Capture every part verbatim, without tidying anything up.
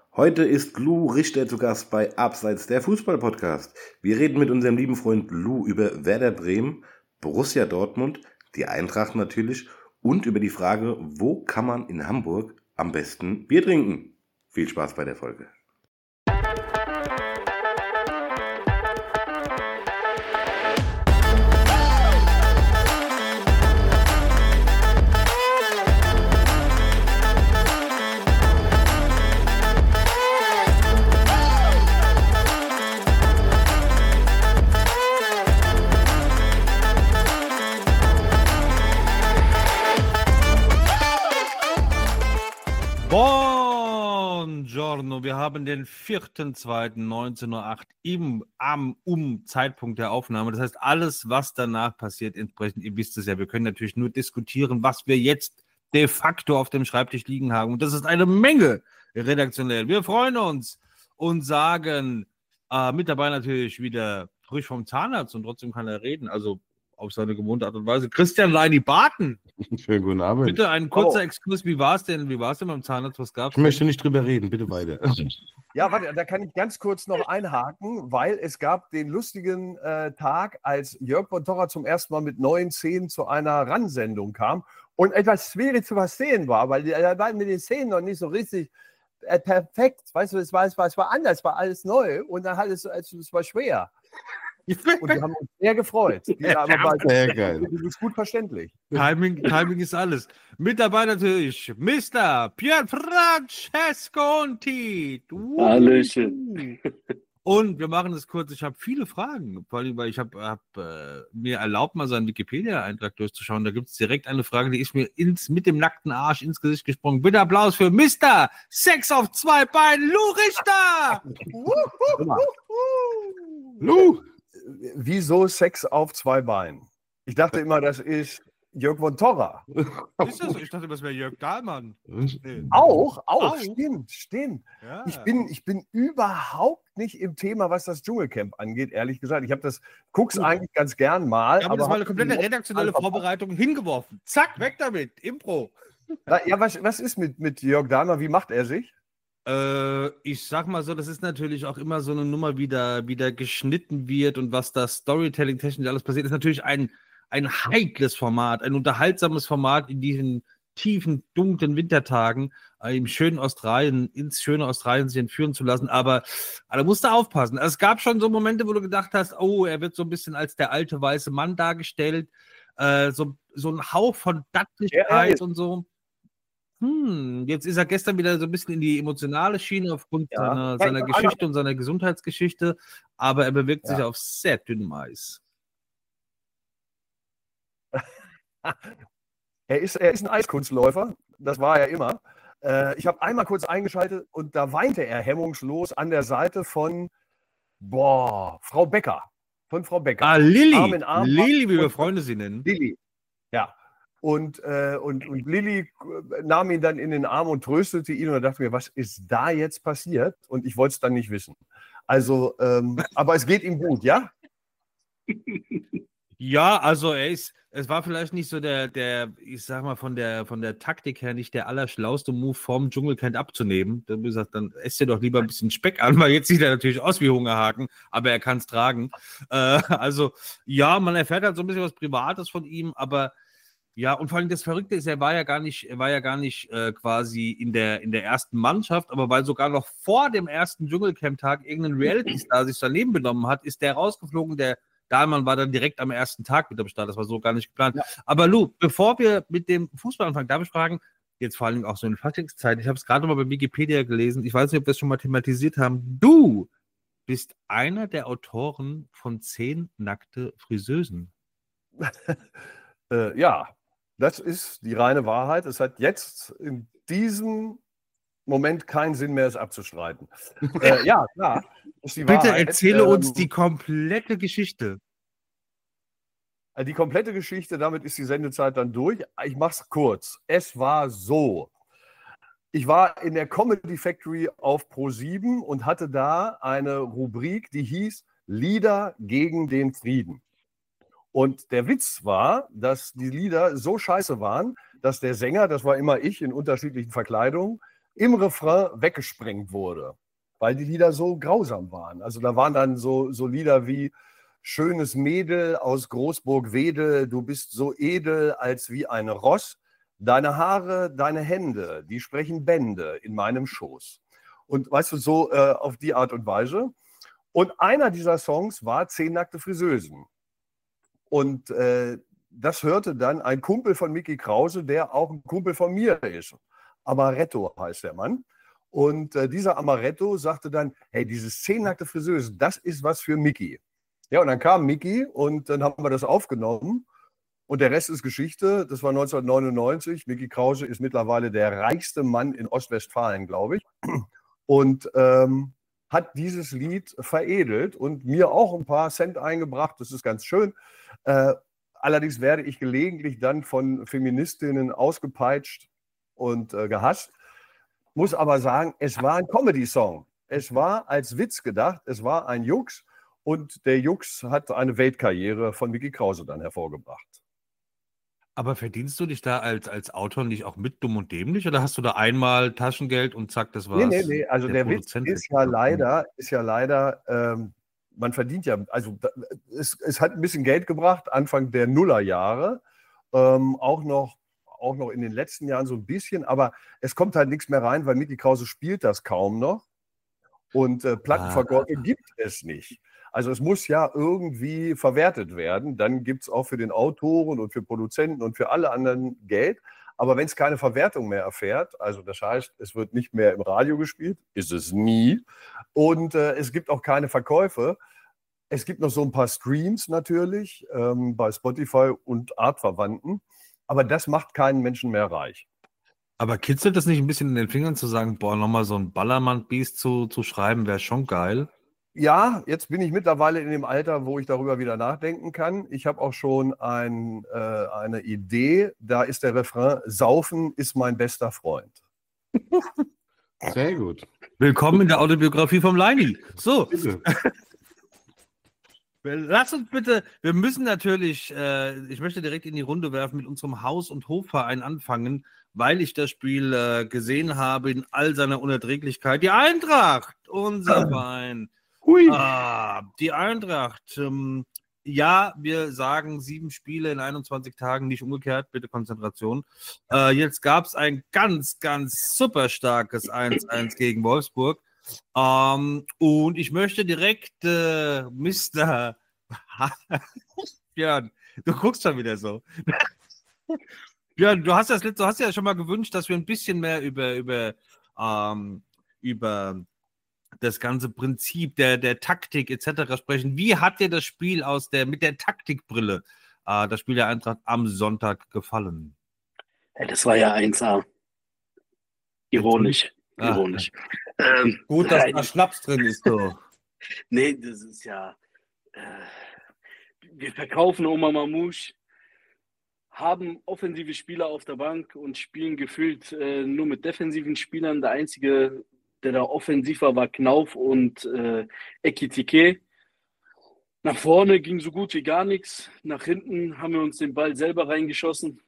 Heute ist Lou Richter zu Gast bei Abseits der Fußball-Podcast. Wir reden mit unserem lieben Freund Lou über Werder Bremen, Borussia Dortmund, die Eintracht natürlich und über die Frage, wo kann man in Hamburg am besten Bier trinken. Viel Spaß bei der Folge. Buongiorno, wir haben den vierten zweiten neunzehn Uhr acht im am um Zeitpunkt der Aufnahme. Das heißt, alles, was danach passiert, entsprechend, ihr wisst es ja, wir können natürlich nur diskutieren, was wir jetzt de facto auf dem Schreibtisch liegen haben. Und das ist eine Menge redaktionell. Wir freuen uns und sagen, äh, mit dabei natürlich wieder frisch vom Zahnarzt und trotzdem kann er reden, also auf seine gewohnte Art und Weise. Christian Leini-Barten. Schönen guten Abend. Bitte ein kurzer oh. Exkurs. Wie war es denn? Wie war es denn beim Zahnarzt? Was gab's? Ich möchte nicht drüber reden. Bitte weiter. Ja, warte, da kann ich ganz kurz noch einhaken, weil es gab den lustigen äh, Tag, als Jörg von Torra zum ersten Mal mit neuen Szenen zu einer Ransendung kam und etwas schwierig zu verstehen war, weil er war mit den Szenen noch nicht so richtig äh, perfekt. Weißt du, es war, es, war, es war anders, es war alles neu und dann hat es, es war schwer. Und wir haben uns sehr gefreut. Ja, aber bald, sehr geil. Das ist gut verständlich. Timing, Timing ist alles. Mit dabei natürlich Mister Pierfrancesconti. Uh. Hallöchen. Und wir machen es kurz. Ich habe viele Fragen, vor allem, weil ich habe hab, äh, mir erlaubt, mal seinen Wikipedia-Eintrag durchzuschauen. Da gibt es direkt eine Frage, die ist mir ins, mit dem nackten Arsch ins Gesicht gesprungen. Bitte Applaus für Mister Sex auf zwei Beinen, Lou Richter. Lou! Wieso Sex auf zwei Beinen? Ich dachte immer, das ist Jörg von Torra. Ist das so? Ich dachte, das wäre Jörg Dahlmann. Nee. Auch, auch, auch, stimmt, stimmt. Ja. Ich, bin, ich bin überhaupt nicht im Thema, was das Dschungelcamp angeht, ehrlich gesagt. Ich habe das, guck's ja. eigentlich ganz gern mal. Wir haben aber das mal eine komplette redaktionelle Vorbereitung hingeworfen. Zack, weg damit, Impro. Ja, was, was ist mit, mit Jörg Dahlmann? Wie macht er sich? Äh, ich sag mal so, das ist natürlich auch immer so eine Nummer, wie da, wie da geschnitten wird und was da Storytelling-technisch alles passiert, ist natürlich ein, ein heikles Format, ein unterhaltsames Format in diesen tiefen, dunklen Wintertagen äh, im schönen Australien, ins schöne Australien sich entführen zu lassen, aber, aber da musst du aufpassen. Also es gab schon so Momente, wo du gedacht hast, oh, er wird so ein bisschen als der alte weiße Mann dargestellt, äh, so, so ein Hauch von Dattlichkeit ja, und so. Hm, jetzt ist er gestern wieder so ein bisschen in die emotionale Schiene aufgrund ja. seiner, seiner ja, Geschichte und seiner Gesundheitsgeschichte, aber er bewegt ja. sich auf sehr dünnem Eis. er, ist, er ist ein Eiskunstläufer, das war er immer. Äh, ich habe einmal kurz eingeschaltet und da weinte er hemmungslos an der Seite von boah, Frau Becker. Von Frau Becker. Ah, Lilly. Arm in Arm, Lilly, wie wir Freunde sie nennen. Lilly, ja. Und, äh, und, und Lilly nahm ihn dann in den Arm und tröstete ihn und er dachte mir, was ist da jetzt passiert? Und ich wollte es dann nicht wissen. Also, ähm, aber es geht ihm gut, ja? Ja, also er ist, es war vielleicht nicht so der, der, ich sag mal, von der, von der Taktik her nicht der allerschlauste Move vom Dschungelcamp abzunehmen. Dann, wie gesagt, dann esst ihr doch lieber ein bisschen Speck an, weil jetzt sieht er natürlich aus wie Hungerhaken, aber er kann es tragen. Äh, also, ja, man erfährt halt so ein bisschen was Privates von ihm, aber ja, und vor allem das Verrückte ist, er war ja gar nicht, er war ja gar nicht äh, quasi in der, in der ersten Mannschaft, aber weil sogar noch vor dem ersten Dschungelcamp-Tag irgendein Reality-Star sich daneben benommen hat, ist der rausgeflogen. Der Dahlmann war dann direkt am ersten Tag mit am Start. Das war so gar nicht geplant. Ja. Aber Lou, bevor wir mit dem Fußball anfangen, darf ich fragen, jetzt vor allem auch so in Faschingszeit, ich habe es gerade mal bei Wikipedia gelesen, ich weiß nicht, ob wir es schon mal thematisiert haben, du bist einer der Autoren von zehn nackte Friseusen. äh, ja. Das ist die reine Wahrheit. Es hat jetzt in diesem Moment keinen Sinn mehr, es abzustreiten. äh, ja, klar. Ist die Bitte Wahrheit. erzähle ähm, uns die komplette Geschichte. Die komplette Geschichte, damit ist die Sendezeit dann durch. Ich mache es kurz. Es war so. Ich war in der Comedy Factory auf ProSieben und hatte da eine Rubrik, die hieß Lieder gegen den Frieden. Und der Witz war, dass die Lieder so scheiße waren, dass der Sänger, das war immer ich in unterschiedlichen Verkleidungen, im Refrain weggesprengt wurde, weil die Lieder so grausam waren. Also da waren dann so, so Lieder wie Schönes Mädel aus Großburg-Wedel, du bist so edel als wie ein Ross. Deine Haare, deine Hände, die sprechen Bände in meinem Schoß. Und weißt du, so äh, auf die Art und Weise. Und einer dieser Songs war Zehn nackte Friseusen. Und äh, das hörte dann ein Kumpel von Micky Krause, der auch ein Kumpel von mir ist. Amaretto heißt der Mann. Und äh, dieser Amaretto sagte dann, hey, dieses Zehn nackte Friseusen, das ist was für Micky. Ja, und dann kam Micky und dann haben wir das aufgenommen. Und der Rest ist Geschichte. Das war neunzehnhundertneunundneunzig. Micky Krause ist mittlerweile der reichste Mann in Ostwestfalen, glaube ich. Und ähm, hat dieses Lied veredelt und mir auch ein paar Cent eingebracht. Das ist ganz schön. Äh, allerdings werde ich gelegentlich dann von Feministinnen ausgepeitscht und äh, gehasst. Muss aber sagen, es war ein Comedy-Song. Es war als Witz gedacht. Es war ein Jux. Und der Jux hat eine Weltkarriere von Micky Krause dann hervorgebracht. Aber verdienst du dich da als, als Autor nicht auch mit dumm und dämlich oder hast du da einmal Taschengeld und zack, das war's? Nee, nee, nee. Also der, der Witz ist ja leider, ist ja leider, ähm, man verdient ja, also es, es hat ein bisschen Geld gebracht, Anfang der Nullerjahre, ähm, auch noch, auch noch in den letzten Jahren so ein bisschen, aber es kommt halt nichts mehr rein, weil Micky Krause spielt das kaum noch und äh, Plattenverkäufe ah. gibt es nicht. Also es muss ja irgendwie verwertet werden. Dann gibt es auch für den Autoren und für Produzenten und für alle anderen Geld. Aber wenn es keine Verwertung mehr erfährt, also das heißt, es wird nicht mehr im Radio gespielt, ist es nie. Und äh, es gibt auch keine Verkäufe. Es gibt noch so ein paar Streams natürlich ähm, bei Spotify und Artverwandten. Aber das macht keinen Menschen mehr reich. Aber kitzelt das nicht ein bisschen in den Fingern zu sagen, boah, nochmal so ein Ballermann-Beast zu, zu schreiben, wäre schon geil? Ja, jetzt bin ich mittlerweile in dem Alter, wo ich darüber wieder nachdenken kann. Ich habe auch schon ein, äh, eine Idee. Da ist der Refrain: Saufen ist mein bester Freund. Sehr gut. Willkommen in der Autobiografie vom Leini. So. Bitte. Lass uns bitte, wir müssen natürlich, äh, ich möchte direkt in die Runde werfen, mit unserem Haus- und Hofverein anfangen, weil ich das Spiel äh, gesehen habe in all seiner Unerträglichkeit. Die Eintracht, unser Verein. Hui. Ah, die Eintracht. Ähm, ja, wir sagen sieben Spiele in einundzwanzig Tagen, nicht umgekehrt, bitte Konzentration. Äh, jetzt gab es ein ganz, ganz super starkes eins eins gegen Wolfsburg. Ähm, und ich möchte direkt äh, Mister Björn, du guckst schon wieder so. Björn, du hast, das, du hast ja schon mal gewünscht, dass wir ein bisschen mehr über, über, ähm, über das ganze Prinzip der, der Taktik et cetera sprechen. Wie hat dir das Spiel aus der, mit der Taktikbrille, äh, das Spiel der Eintracht am Sonntag gefallen? Ja, das war ja eins A. Ironisch. Ah, ironisch. Ähm, Gut, dass da Schnaps drin ist. So. Nee, das ist ja... Äh, wir verkaufen Omar Mamouche, haben offensive Spieler auf der Bank und spielen gefühlt äh, nur mit defensiven Spielern. Der einzige, der da offensiv war, war Knauf und äh, Ekitike. Nach vorne ging so gut wie gar nichts. Nach hinten haben wir uns den Ball selber reingeschossen.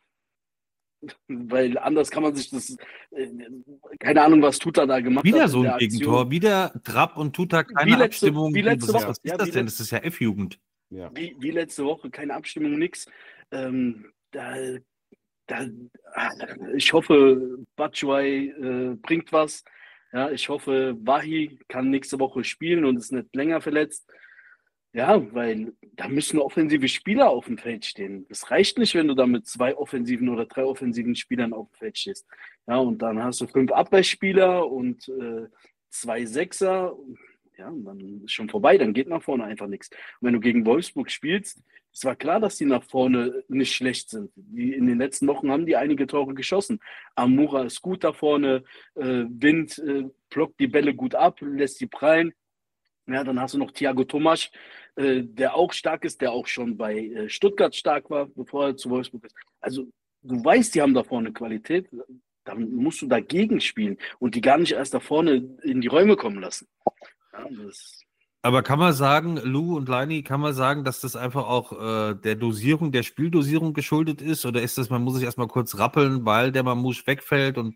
Weil anders kann man sich das, äh, keine Ahnung, was Tuta da gemacht wieder hat. Wieder so ein Gegentor, wieder Trapp und Tuta, keine wie letzte, Abstimmung. Wie letzte Woche. Was ist ja, das denn? Das ist ja F-Jugend. Ja. Wie, wie letzte Woche, keine Abstimmung, nix. Ähm, da, da, ich hoffe, Batshuayi äh, bringt was. Ja, ich hoffe, Wahi kann nächste Woche spielen und ist nicht länger verletzt. Ja, weil da müssen offensive Spieler auf dem Feld stehen. Das reicht nicht, wenn du da mit zwei offensiven oder drei offensiven Spielern auf dem Feld stehst. Ja, und dann hast du fünf Abwehrspieler und äh, zwei Sechser. Ja, und dann ist schon vorbei, dann geht nach vorne einfach nichts. Und wenn du gegen Wolfsburg spielst, es war klar, dass die nach vorne nicht schlecht sind. Die, in den letzten Wochen haben die einige Tore geschossen. Amura ist gut da vorne, äh, Wind äh, blockt die Bälle gut ab, lässt die prallen. Ja, dann hast du noch Thiago Tomasch, äh, der auch stark ist, der auch schon bei äh, Stuttgart stark war, bevor er zu Wolfsburg ist. Also du weißt, die haben da vorne Qualität, dann musst du dagegen spielen und die gar nicht erst da vorne in die Räume kommen lassen. Ja, das Aber kann man sagen, Lou und Leini, kann man sagen, dass das einfach auch äh, der Dosierung, der Spieldosierung geschuldet ist? Oder ist das, man muss sich erstmal kurz rappeln, weil der Mamouche wegfällt und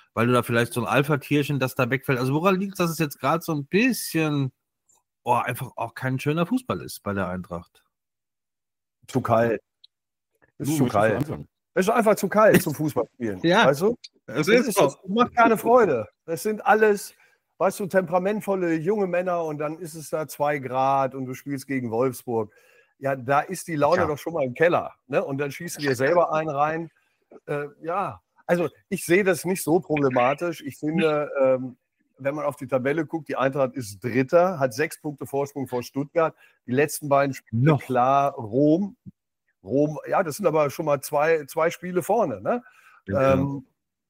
weil du da vielleicht so ein Alpha-Tierchen, das da wegfällt. Also woran liegt es, dass es jetzt gerade so ein bisschen, oh, einfach auch kein schöner Fußball ist bei der Eintracht? Zu kalt. Ist Du, zu möchtest du kalt. anfangen? Es ist einfach zu kalt zum Fußballspielen. Ja, Weißt du? Es Das ist, das macht keine Freude. Das sind alles, weißt du, temperamentvolle junge Männer und dann ist es da zwei Grad und du spielst gegen Wolfsburg. Ja, da ist die Laune Ja. doch schon mal im Keller. Ne? Und dann schießt du dir selber einen rein. Äh, ja, also ich sehe das nicht so problematisch. Ich finde, ähm, wenn man auf die Tabelle guckt, die Eintracht ist Dritter, hat sechs Punkte Vorsprung vor Stuttgart. Die letzten beiden Spiele Noch. klar Rom. Rom, ja, das sind aber schon mal zwei, zwei Spiele vorne. Ne? Ja. Ähm,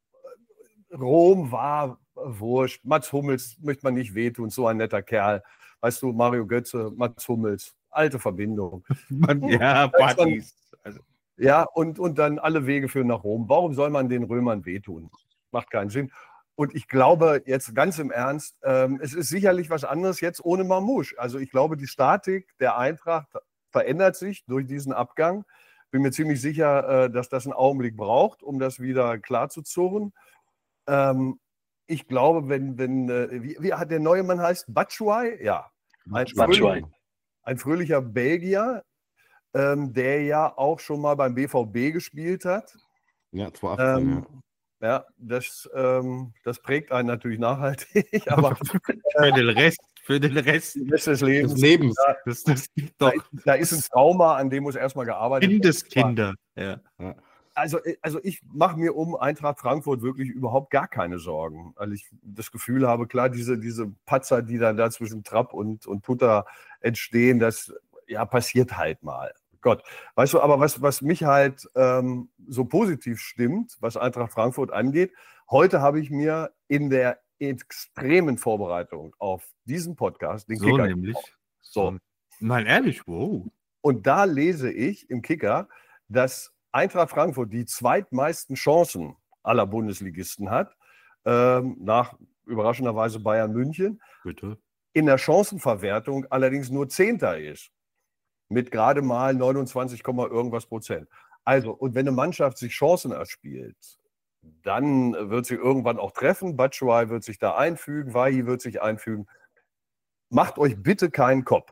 Rom war wurscht. Mats Hummels möchte man nicht wehtun, so ein netter Kerl. Weißt du, Mario Götze, Mats Hummels, alte Verbindung. Man, ja, Da ist man- Buddies. Also, Ja, und, und dann alle Wege führen nach Rom. Warum soll man den Römern wehtun? Macht keinen Sinn. Und ich glaube jetzt ganz im Ernst, ähm, es ist sicherlich was anderes jetzt ohne Mamouche. Also ich glaube, die Statik der Eintracht verändert sich durch diesen Abgang. Bin mir ziemlich sicher, äh, dass das einen Augenblick braucht, um das wieder klar zu zurren. Ähm, ich glaube, wenn, wenn äh, wie, wie hat der neue Mann heißt? Batshuayi? Ja. Ein, Batshuayi. fröhlich, ein fröhlicher Belgier, ähm, der ja auch schon mal beim B V B gespielt hat. Ja, zwanzig achtzehn, Ähm, ja, das, ähm, das prägt einen natürlich nachhaltig, aber für den Rest, für den Rest den Rest des ja. Lebens, Des Lebens. das, das gibt da, doch da ist ein Trauma, an dem muss erstmal gearbeitet werden. Kindeskinder. Ja. Also, also ich mache mir um Eintracht Frankfurt wirklich überhaupt gar keine Sorgen, weil ich das Gefühl habe, klar, diese, diese Patzer, die dann da zwischen Trapp und, und Putter entstehen, das ja, passiert halt mal. Gott, weißt du, aber was, was mich halt ähm, so positiv stimmt, was Eintracht Frankfurt angeht, heute habe ich mir in der extremen Vorbereitung auf diesen Podcast den So Kicker nämlich. So. Nein, ehrlich, wow. Und da lese ich im Kicker, dass Eintracht Frankfurt die zweitmeisten Chancen aller Bundesligisten hat, ähm, nach überraschenderweise Bayern München, Bitte. in der Chancenverwertung allerdings nur Zehnter ist. Mit gerade mal neunundzwanzig, irgendwas Prozent. Also, und wenn eine Mannschaft sich Chancen erspielt, dann wird sie irgendwann auch treffen. Batshuayi wird sich da einfügen, Wahi wird sich einfügen. Macht euch bitte keinen Kopf.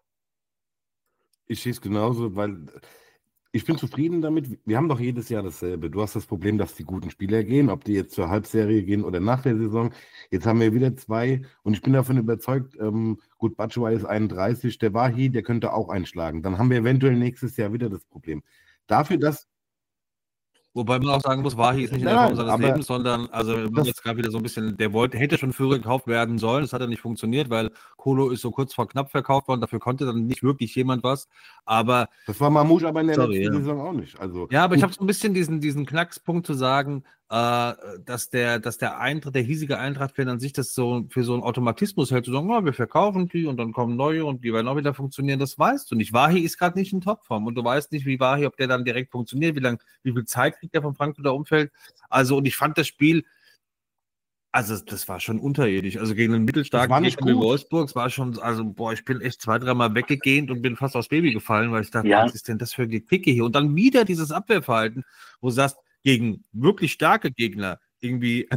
Ich sehe es genauso, weil ich bin zufrieden damit. Wir haben doch jedes Jahr dasselbe. Du hast das Problem, dass die guten Spieler gehen, ob die jetzt zur Halbserie gehen oder nach der Saison. Jetzt haben wir wieder zwei und ich bin davon überzeugt, ähm, gut, Batshuayi ist einunddreißig, der Wahi, der könnte auch einschlagen. Dann haben wir eventuell nächstes Jahr wieder das Problem. Dafür, dass Wobei man auch sagen muss, Wahi ist nicht in der Nein, Form seines aber Lebens, sondern, also wir das- jetzt gerade wieder so ein bisschen, der wollte, hätte schon früher gekauft werden sollen, das hat ja nicht funktioniert, weil Kolo ist so kurz vor knapp verkauft worden, dafür konnte dann nicht wirklich jemand was, aber das war Mamouche aber in der Sorry, letzten ja. Saison auch nicht. Also, ja, aber ich gut, habe so ein bisschen diesen, diesen Knackspunkt zu sagen, äh, dass der, dass der Eintracht, der hiesige Eintracht-Fan an sich das so für so einen Automatismus hält, zu sagen, oh, wir verkaufen die und dann kommen neue und die werden auch wieder funktionieren, das weißt du nicht. Wahi ist gerade nicht in Topform und du weißt nicht, wie Wahi, ob der dann direkt funktioniert, wie lang, wie viel Zeit kriegt der vom Frankfurter Umfeld. Also, und ich fand das Spiel, also das war schon unterirdisch. Also gegen den Das mittelstarken war nicht Gegner wie gut. Wolfsburg, es war schon, also boah, ich bin echt zwei, dreimal weggegähnt und bin fast aufs Baby gefallen, weil ich dachte, Ja. was ist denn das für ein Gekicke hier? Und dann wieder dieses Abwehrverhalten, wo du sagst, gegen wirklich starke Gegner irgendwie,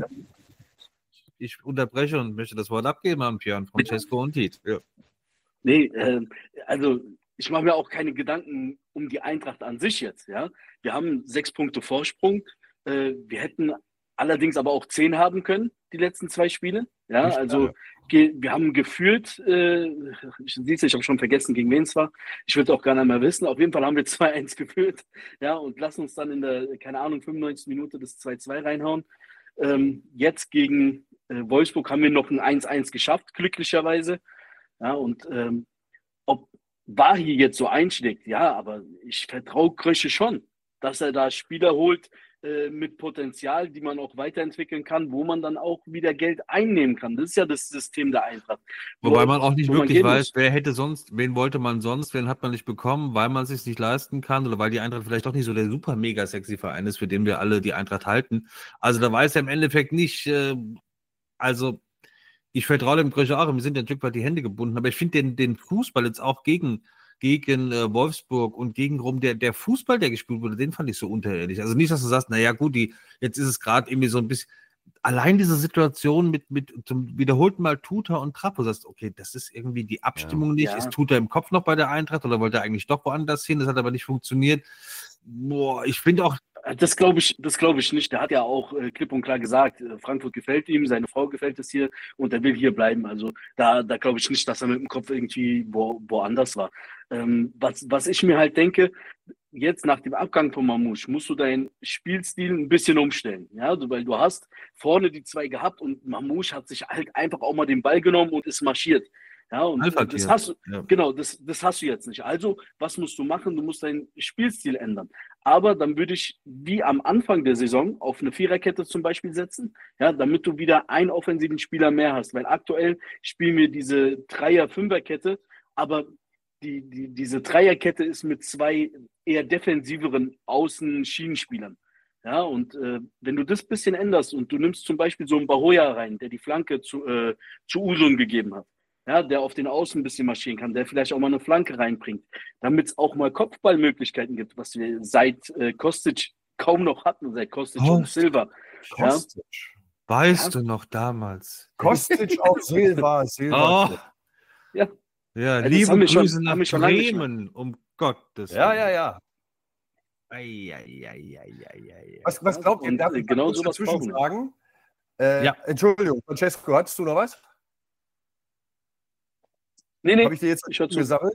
ich unterbreche und möchte das Wort abgeben an Pian, Francesco und Tiet. Ja. Nee, äh, also ich mache mir auch keine Gedanken um die Eintracht an sich jetzt. Ja, wir haben sechs Punkte Vorsprung. Äh, wir hätten allerdings aber auch zehn haben können, die letzten zwei Spiele. Ja, Richtig, also ja. ge- wir haben gefühlt, äh, ich, siehst du, ich habe schon vergessen, gegen wen es war. Ich würde auch gar nicht mehr wissen. Auf jeden Fall haben wir zwei eins geführt. Ja, und lassen uns dann in der, keine Ahnung, fünfundneunzigsten Minute das zwei zwei reinhauen. Ähm, jetzt gegen äh, Wolfsburg haben wir noch ein eins eins geschafft, glücklicherweise. Ja, und ähm, ob Wahi jetzt so einschlägt, ja, aber ich vertraue Krösche schon, dass er da Spieler holt äh, mit Potenzial, die man auch weiterentwickeln kann, wo man dann auch wieder Geld einnehmen kann. Das ist ja das System der Eintracht. Wobei Wo- man auch nicht wo man wirklich gehen weiß, muss. wer hätte sonst, wen wollte man sonst, wen hat man nicht bekommen, weil man es sich nicht leisten kann oder weil die Eintracht vielleicht doch nicht so der super mega sexy Verein ist, für den wir alle die Eintracht halten. Also da weiß er im Endeffekt nicht, äh, also ich vertraue dem Krösche auch, mir sind ja ein Stück weit die Hände gebunden, aber ich finde den, den Fußball jetzt auch gegen, gegen äh, Wolfsburg und gegen Rom, der, der Fußball, der gespielt wurde, den fand ich so unterirdisch. Also nicht, dass du sagst, naja gut, die, jetzt ist es gerade irgendwie so ein bisschen, allein diese Situation mit, mit zum wiederholten Mal Tuta und Trapp, wo du sagst, okay, das ist irgendwie die Abstimmung nicht. Ja. Ist Tuta im Kopf noch bei der Eintracht oder wollte er eigentlich doch woanders hin? Das hat aber nicht funktioniert. Boah, ich finde auch, Das glaube ich, das glaube ich nicht. Der hat ja auch äh, klipp und klar gesagt, äh, Frankfurt gefällt ihm, seine Frau gefällt es hier und er will hier bleiben. Also da, da glaube ich nicht, dass er mit dem Kopf irgendwie wo, woanders war. Ähm, was, was ich mir halt denke, jetzt nach dem Abgang von Mamouche musst du deinen Spielstil ein bisschen umstellen. Ja, du, weil du hast vorne die zwei gehabt und Mamouche hat sich halt einfach auch mal den Ball genommen und ist marschiert. Ja, und Alpha-Tier. das hast du, Ja. genau, das, das hast du jetzt nicht. Also, was musst du machen? Du musst deinen Spielstil ändern. Aber dann würde ich wie am Anfang der Saison auf eine Viererkette zum Beispiel setzen, ja, damit du wieder einen offensiven Spieler mehr hast. Weil aktuell spielen wir diese Dreier-Fünfer-Kette, aber die, die, diese Dreierkette ist mit zwei eher defensiveren Außen-Schienenspielern. Ja, und äh, wenn du das bisschen änderst und du nimmst zum Beispiel so einen Bahoya rein, der die Flanke zu, äh, zu Usun gegeben hat, ja, der auf den Außen ein bisschen marschieren kann, der vielleicht auch mal eine Flanke reinbringt, damit es auch mal Kopfballmöglichkeiten gibt, was wir seit äh, Kostic kaum noch hatten, seit Kostic Oh. und Silva. Ja, Kostic. weißt Ja. du noch damals? Kostic auf Silva, Silva. Oh, ja, ja, das liebe haben wir schon- Grüße nach haben wir schon lange nicht mehr. Bremen, um Gottes Ja, Willen. ja, ja. Ei, ei, ei, ei, ei, ei, Was, was glaubt ihr? Und, Darf äh, ich genau kurz sowas dazwischen brauchen wir. fragen? Äh, Ja. Entschuldigung, Francesco, hattest du noch was? nee, nee, Habe ich dir jetzt ich hör zu. gesammelt?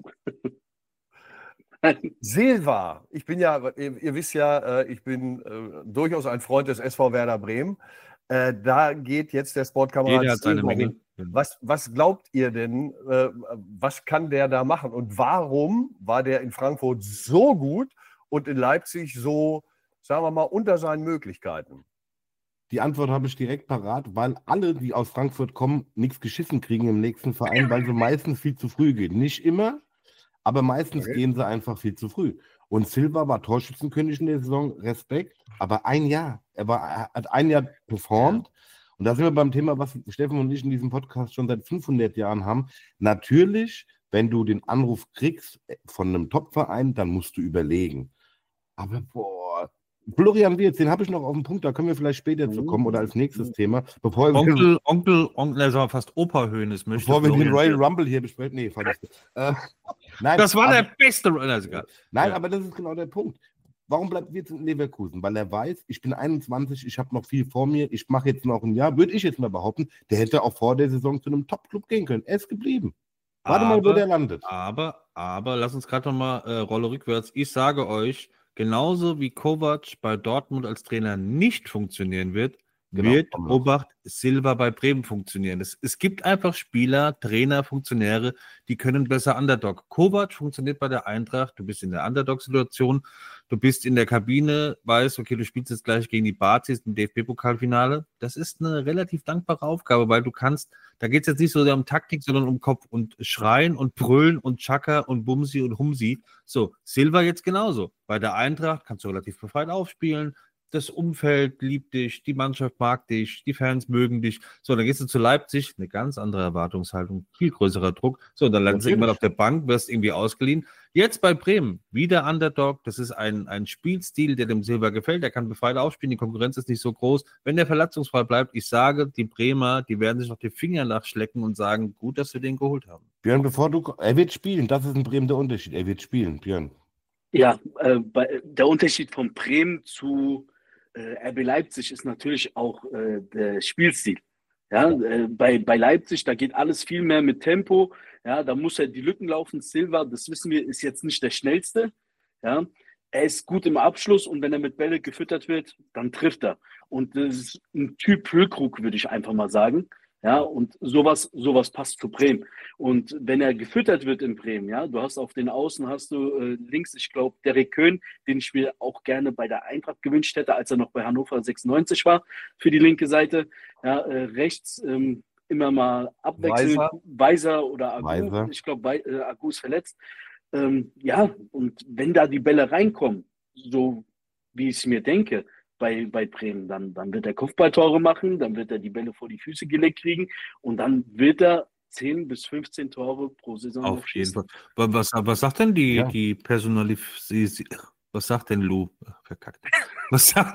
Silva, ich bin ja, ihr, ihr wisst ja, äh, ich bin äh, durchaus ein Freund des S V Werder Bremen. Äh, da geht jetzt der Sportkamerad Jeder hat seine Silva Mängel. hin. Was, was glaubt ihr denn, äh, was kann der da machen? Und warum war der in Frankfurt so gut und in Leipzig so, sagen wir mal, unter seinen Möglichkeiten? Die Antwort habe ich direkt parat, weil alle, die aus Frankfurt kommen, nichts geschissen kriegen im nächsten Verein, weil sie meistens viel zu früh gehen. Nicht immer, aber meistens Okay. gehen sie einfach viel zu früh. Und Silva war Torschützenkönig in der Saison, Respekt, aber ein Jahr. Er, war, er hat ein Jahr performt. Und da sind wir beim Thema, was Steffen und ich in diesem Podcast schon seit fünfhundert Jahren haben. Natürlich, wenn du den Anruf kriegst von einem Topverein, dann musst du überlegen. Aber boah, Florian Wirtz, den habe ich noch auf dem Punkt, da können wir vielleicht später zu kommen oder als nächstes Thema, bevor wir, Onkel, Onkel, Onkel, das war fast Opa Hönes. möchte bevor wir den Florian Royal Wirtz. Rumble hier besprechen. Nee, fand ich. Äh, nein, Das war aber, der beste. Na, ist egal. Nein, Ja. aber das ist genau der Punkt. Warum bleibt Wirtz in Leverkusen? Weil er weiß, ich bin einundzwanzig, ich habe noch viel vor mir, ich mache jetzt noch ein Jahr, würde ich jetzt mal behaupten, der hätte auch vor der Saison zu einem Top-Club gehen können. Er ist geblieben. Warte mal, wo Aber- der landet. Aber, aber, lass uns gerade nochmal äh, Rolle rückwärts. Ich sage euch, genauso wie Kovac bei Dortmund als Trainer nicht funktionieren wird, Genau, wird komm noch. Obacht Silva bei Bremen funktionieren. Es, es gibt einfach Spieler, Trainer, Funktionäre, die können besser Underdog. Kovac funktioniert bei der Eintracht, du bist in der Underdog-Situation, du bist in der Kabine, weißt, okay, du spielst jetzt gleich gegen die Bazis im D F B-Pokalfinale. Das ist eine relativ dankbare Aufgabe, weil du kannst, da geht es jetzt nicht so sehr um Taktik, sondern um Kopf und Schreien und Brüllen und Chaka und Bumsi und Humsi. So, Silva jetzt genauso. Bei der Eintracht kannst du relativ befreit aufspielen, das Umfeld liebt dich, die Mannschaft mag dich, die Fans mögen dich. So, dann gehst du zu Leipzig, eine ganz andere Erwartungshaltung, viel größerer Druck. So, dann landest du Natürlich. irgendwann auf der Bank, wirst irgendwie ausgeliehen. Jetzt bei Bremen, wieder Underdog, das ist ein, ein Spielstil, der dem Silva gefällt, der kann befreit aufspielen, die Konkurrenz ist nicht so groß. Wenn der verletzungsfrei bleibt, ich sage, die Bremer, die werden sich noch die Finger nachschlecken und sagen, gut, dass wir den geholt haben. Björn, bevor du. Er wird spielen, das ist in Bremen der Unterschied. Er wird spielen, Björn. Ja, äh, bei, der Unterschied von Bremen zu äh, R B Leipzig ist natürlich auch äh, der Spielstil. Ja, äh, bei, bei Leipzig, da geht alles viel mehr mit Tempo. Ja, da muss er die Lücken laufen. Silva, das wissen wir, ist jetzt nicht der schnellste. Ja, er ist gut im Abschluss und wenn er mit Bälle gefüttert wird, dann trifft er. Und das ist ein Typ Füllkrug, würde ich einfach mal sagen. Ja, und sowas, sowas passt zu Bremen. Und wenn er gefüttert wird in Bremen, ja, du hast auf den Außen, hast du äh, links, ich glaube, Derek Köhn, den ich mir auch gerne bei der Eintracht gewünscht hätte, als er noch bei Hannover sechsundneunzig war, für die linke Seite. Ja, äh, rechts ähm, immer mal abwechselnd, Weiser. Weiser oder Agu. Weiser. Ich glaube, äh, Agu ist verletzt. Ähm, ja, und wenn da die Bälle reinkommen, so wie ich es mir denke, bei, bei Bremen, dann, dann wird er Kopfballtore machen, dann wird er die Bälle vor die Füße gelegt kriegen und dann wird er zehn bis fünfzehn Tore pro Saison Auf noch jeden schießen. Fall. Wa- Was, was sagt denn die, Ja. die Personalisierung? Was sagt denn Lou? Ach, verkackt. Was sagt,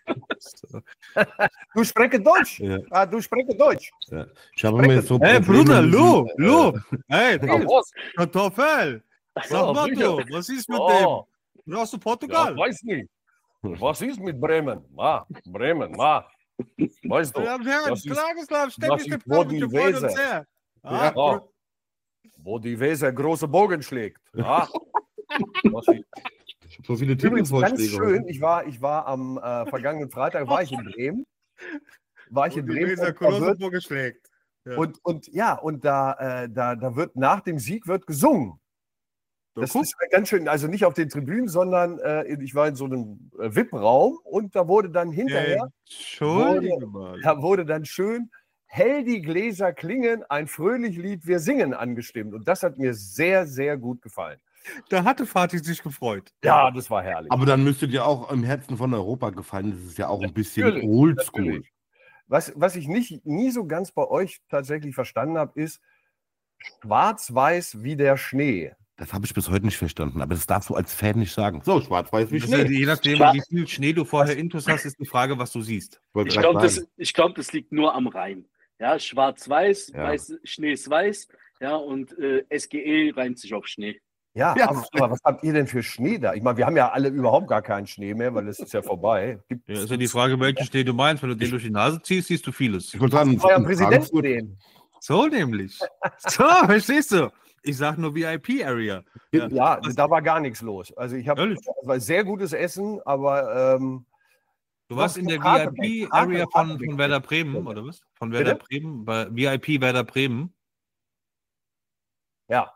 Du spreche Deutsch. Ja. Ah, du spreche Deutsch. Ja. Ich habe mir so Hey, Probleme Bruder, mit Lu, diesem, Lu. äh, Hey, Ja, Nils, was? Kartoffel. Sag Ja, mal, sicher. du, was ist mit Oh, dem? Brauchst du ja, Portugal? weiß nicht. Was ist mit Bremen? Ma, Bremen, ma. Weißt du? Wir haben Herrn, das ist- Klageslav, das Steffi ist Stefanovic, wir freuen uns Weser. sehr. Ja. Ah, Ja. Wo die Weser große Bogen schlägt. Ja. Was ich- Ich habe so viele Übrigens ganz Titelvorschläge. schön, ich war, ich war am äh, vergangenen Freitag war ich in Bremen. War ich in Bremen Weser und, da große wird, Bogen schlägt. Ja. und, und ja, und da, äh, da, da wird nach dem Sieg wird gesungen. Das guck. ist ganz schön, also nicht auf den Tribünen, sondern äh, in- ich war in so einem äh, V I P-Raum und da wurde dann hinterher, Entschuldige mal. da wurde dann schön Hell die Gläser klingen, ein fröhlich Lied, wir singen angestimmt. Und das hat mir sehr, sehr gut gefallen. Da hatte Fatih sich gefreut. Ja, das war herrlich. Aber dann müsste dir auch im Herzen von Europa gefallen. Das ist ja auch ein bisschen Natürlich, oldschool. Natürlich. Was, was ich nicht, nie so ganz bei euch tatsächlich verstanden habe, ist schwarz-weiß wie der Schnee. Das habe ich bis heute nicht verstanden, aber das darfst du als Fan nicht sagen. So, schwarz-weiß wie Das ist ja, Schnee. je nachdem, Schwarz- wie viel Schnee du vorher intus hast, ist die Frage, was du siehst. Wollte Ich grad glaube, das, sagen. ich glaub, das liegt nur am Rhein. Ja, schwarz-weiß, Ja. weiß, Schnee ist weiß. Ja, und äh, S G E reimt sich auf Schnee. Ja, Ja. aber, aber was habt ihr denn für Schnee da? Ich meine, wir haben ja alle überhaupt gar keinen Schnee mehr, weil es ist ja vorbei. Gibt, Ja, ist ja die Frage, welchen Schnee du meinst. Wenn du den durch die Nase ziehst, siehst du vieles. Ich wollte sagen, war ja in Präsident Frankfurt- sehen. So nämlich. So, verstehst du? Ich sag nur V I P-Area. Ja. Ja, da war gar nichts los. Also ich habe Ehrlich? war sehr gutes Essen, aber ähm, Du warst Was in der für Hakebeck? V I P-Area Hakebeck, von, Hakebeck. von Werder Bremen, oder was? Von Werder Bremen, bei V I P Werder Bremen. ja.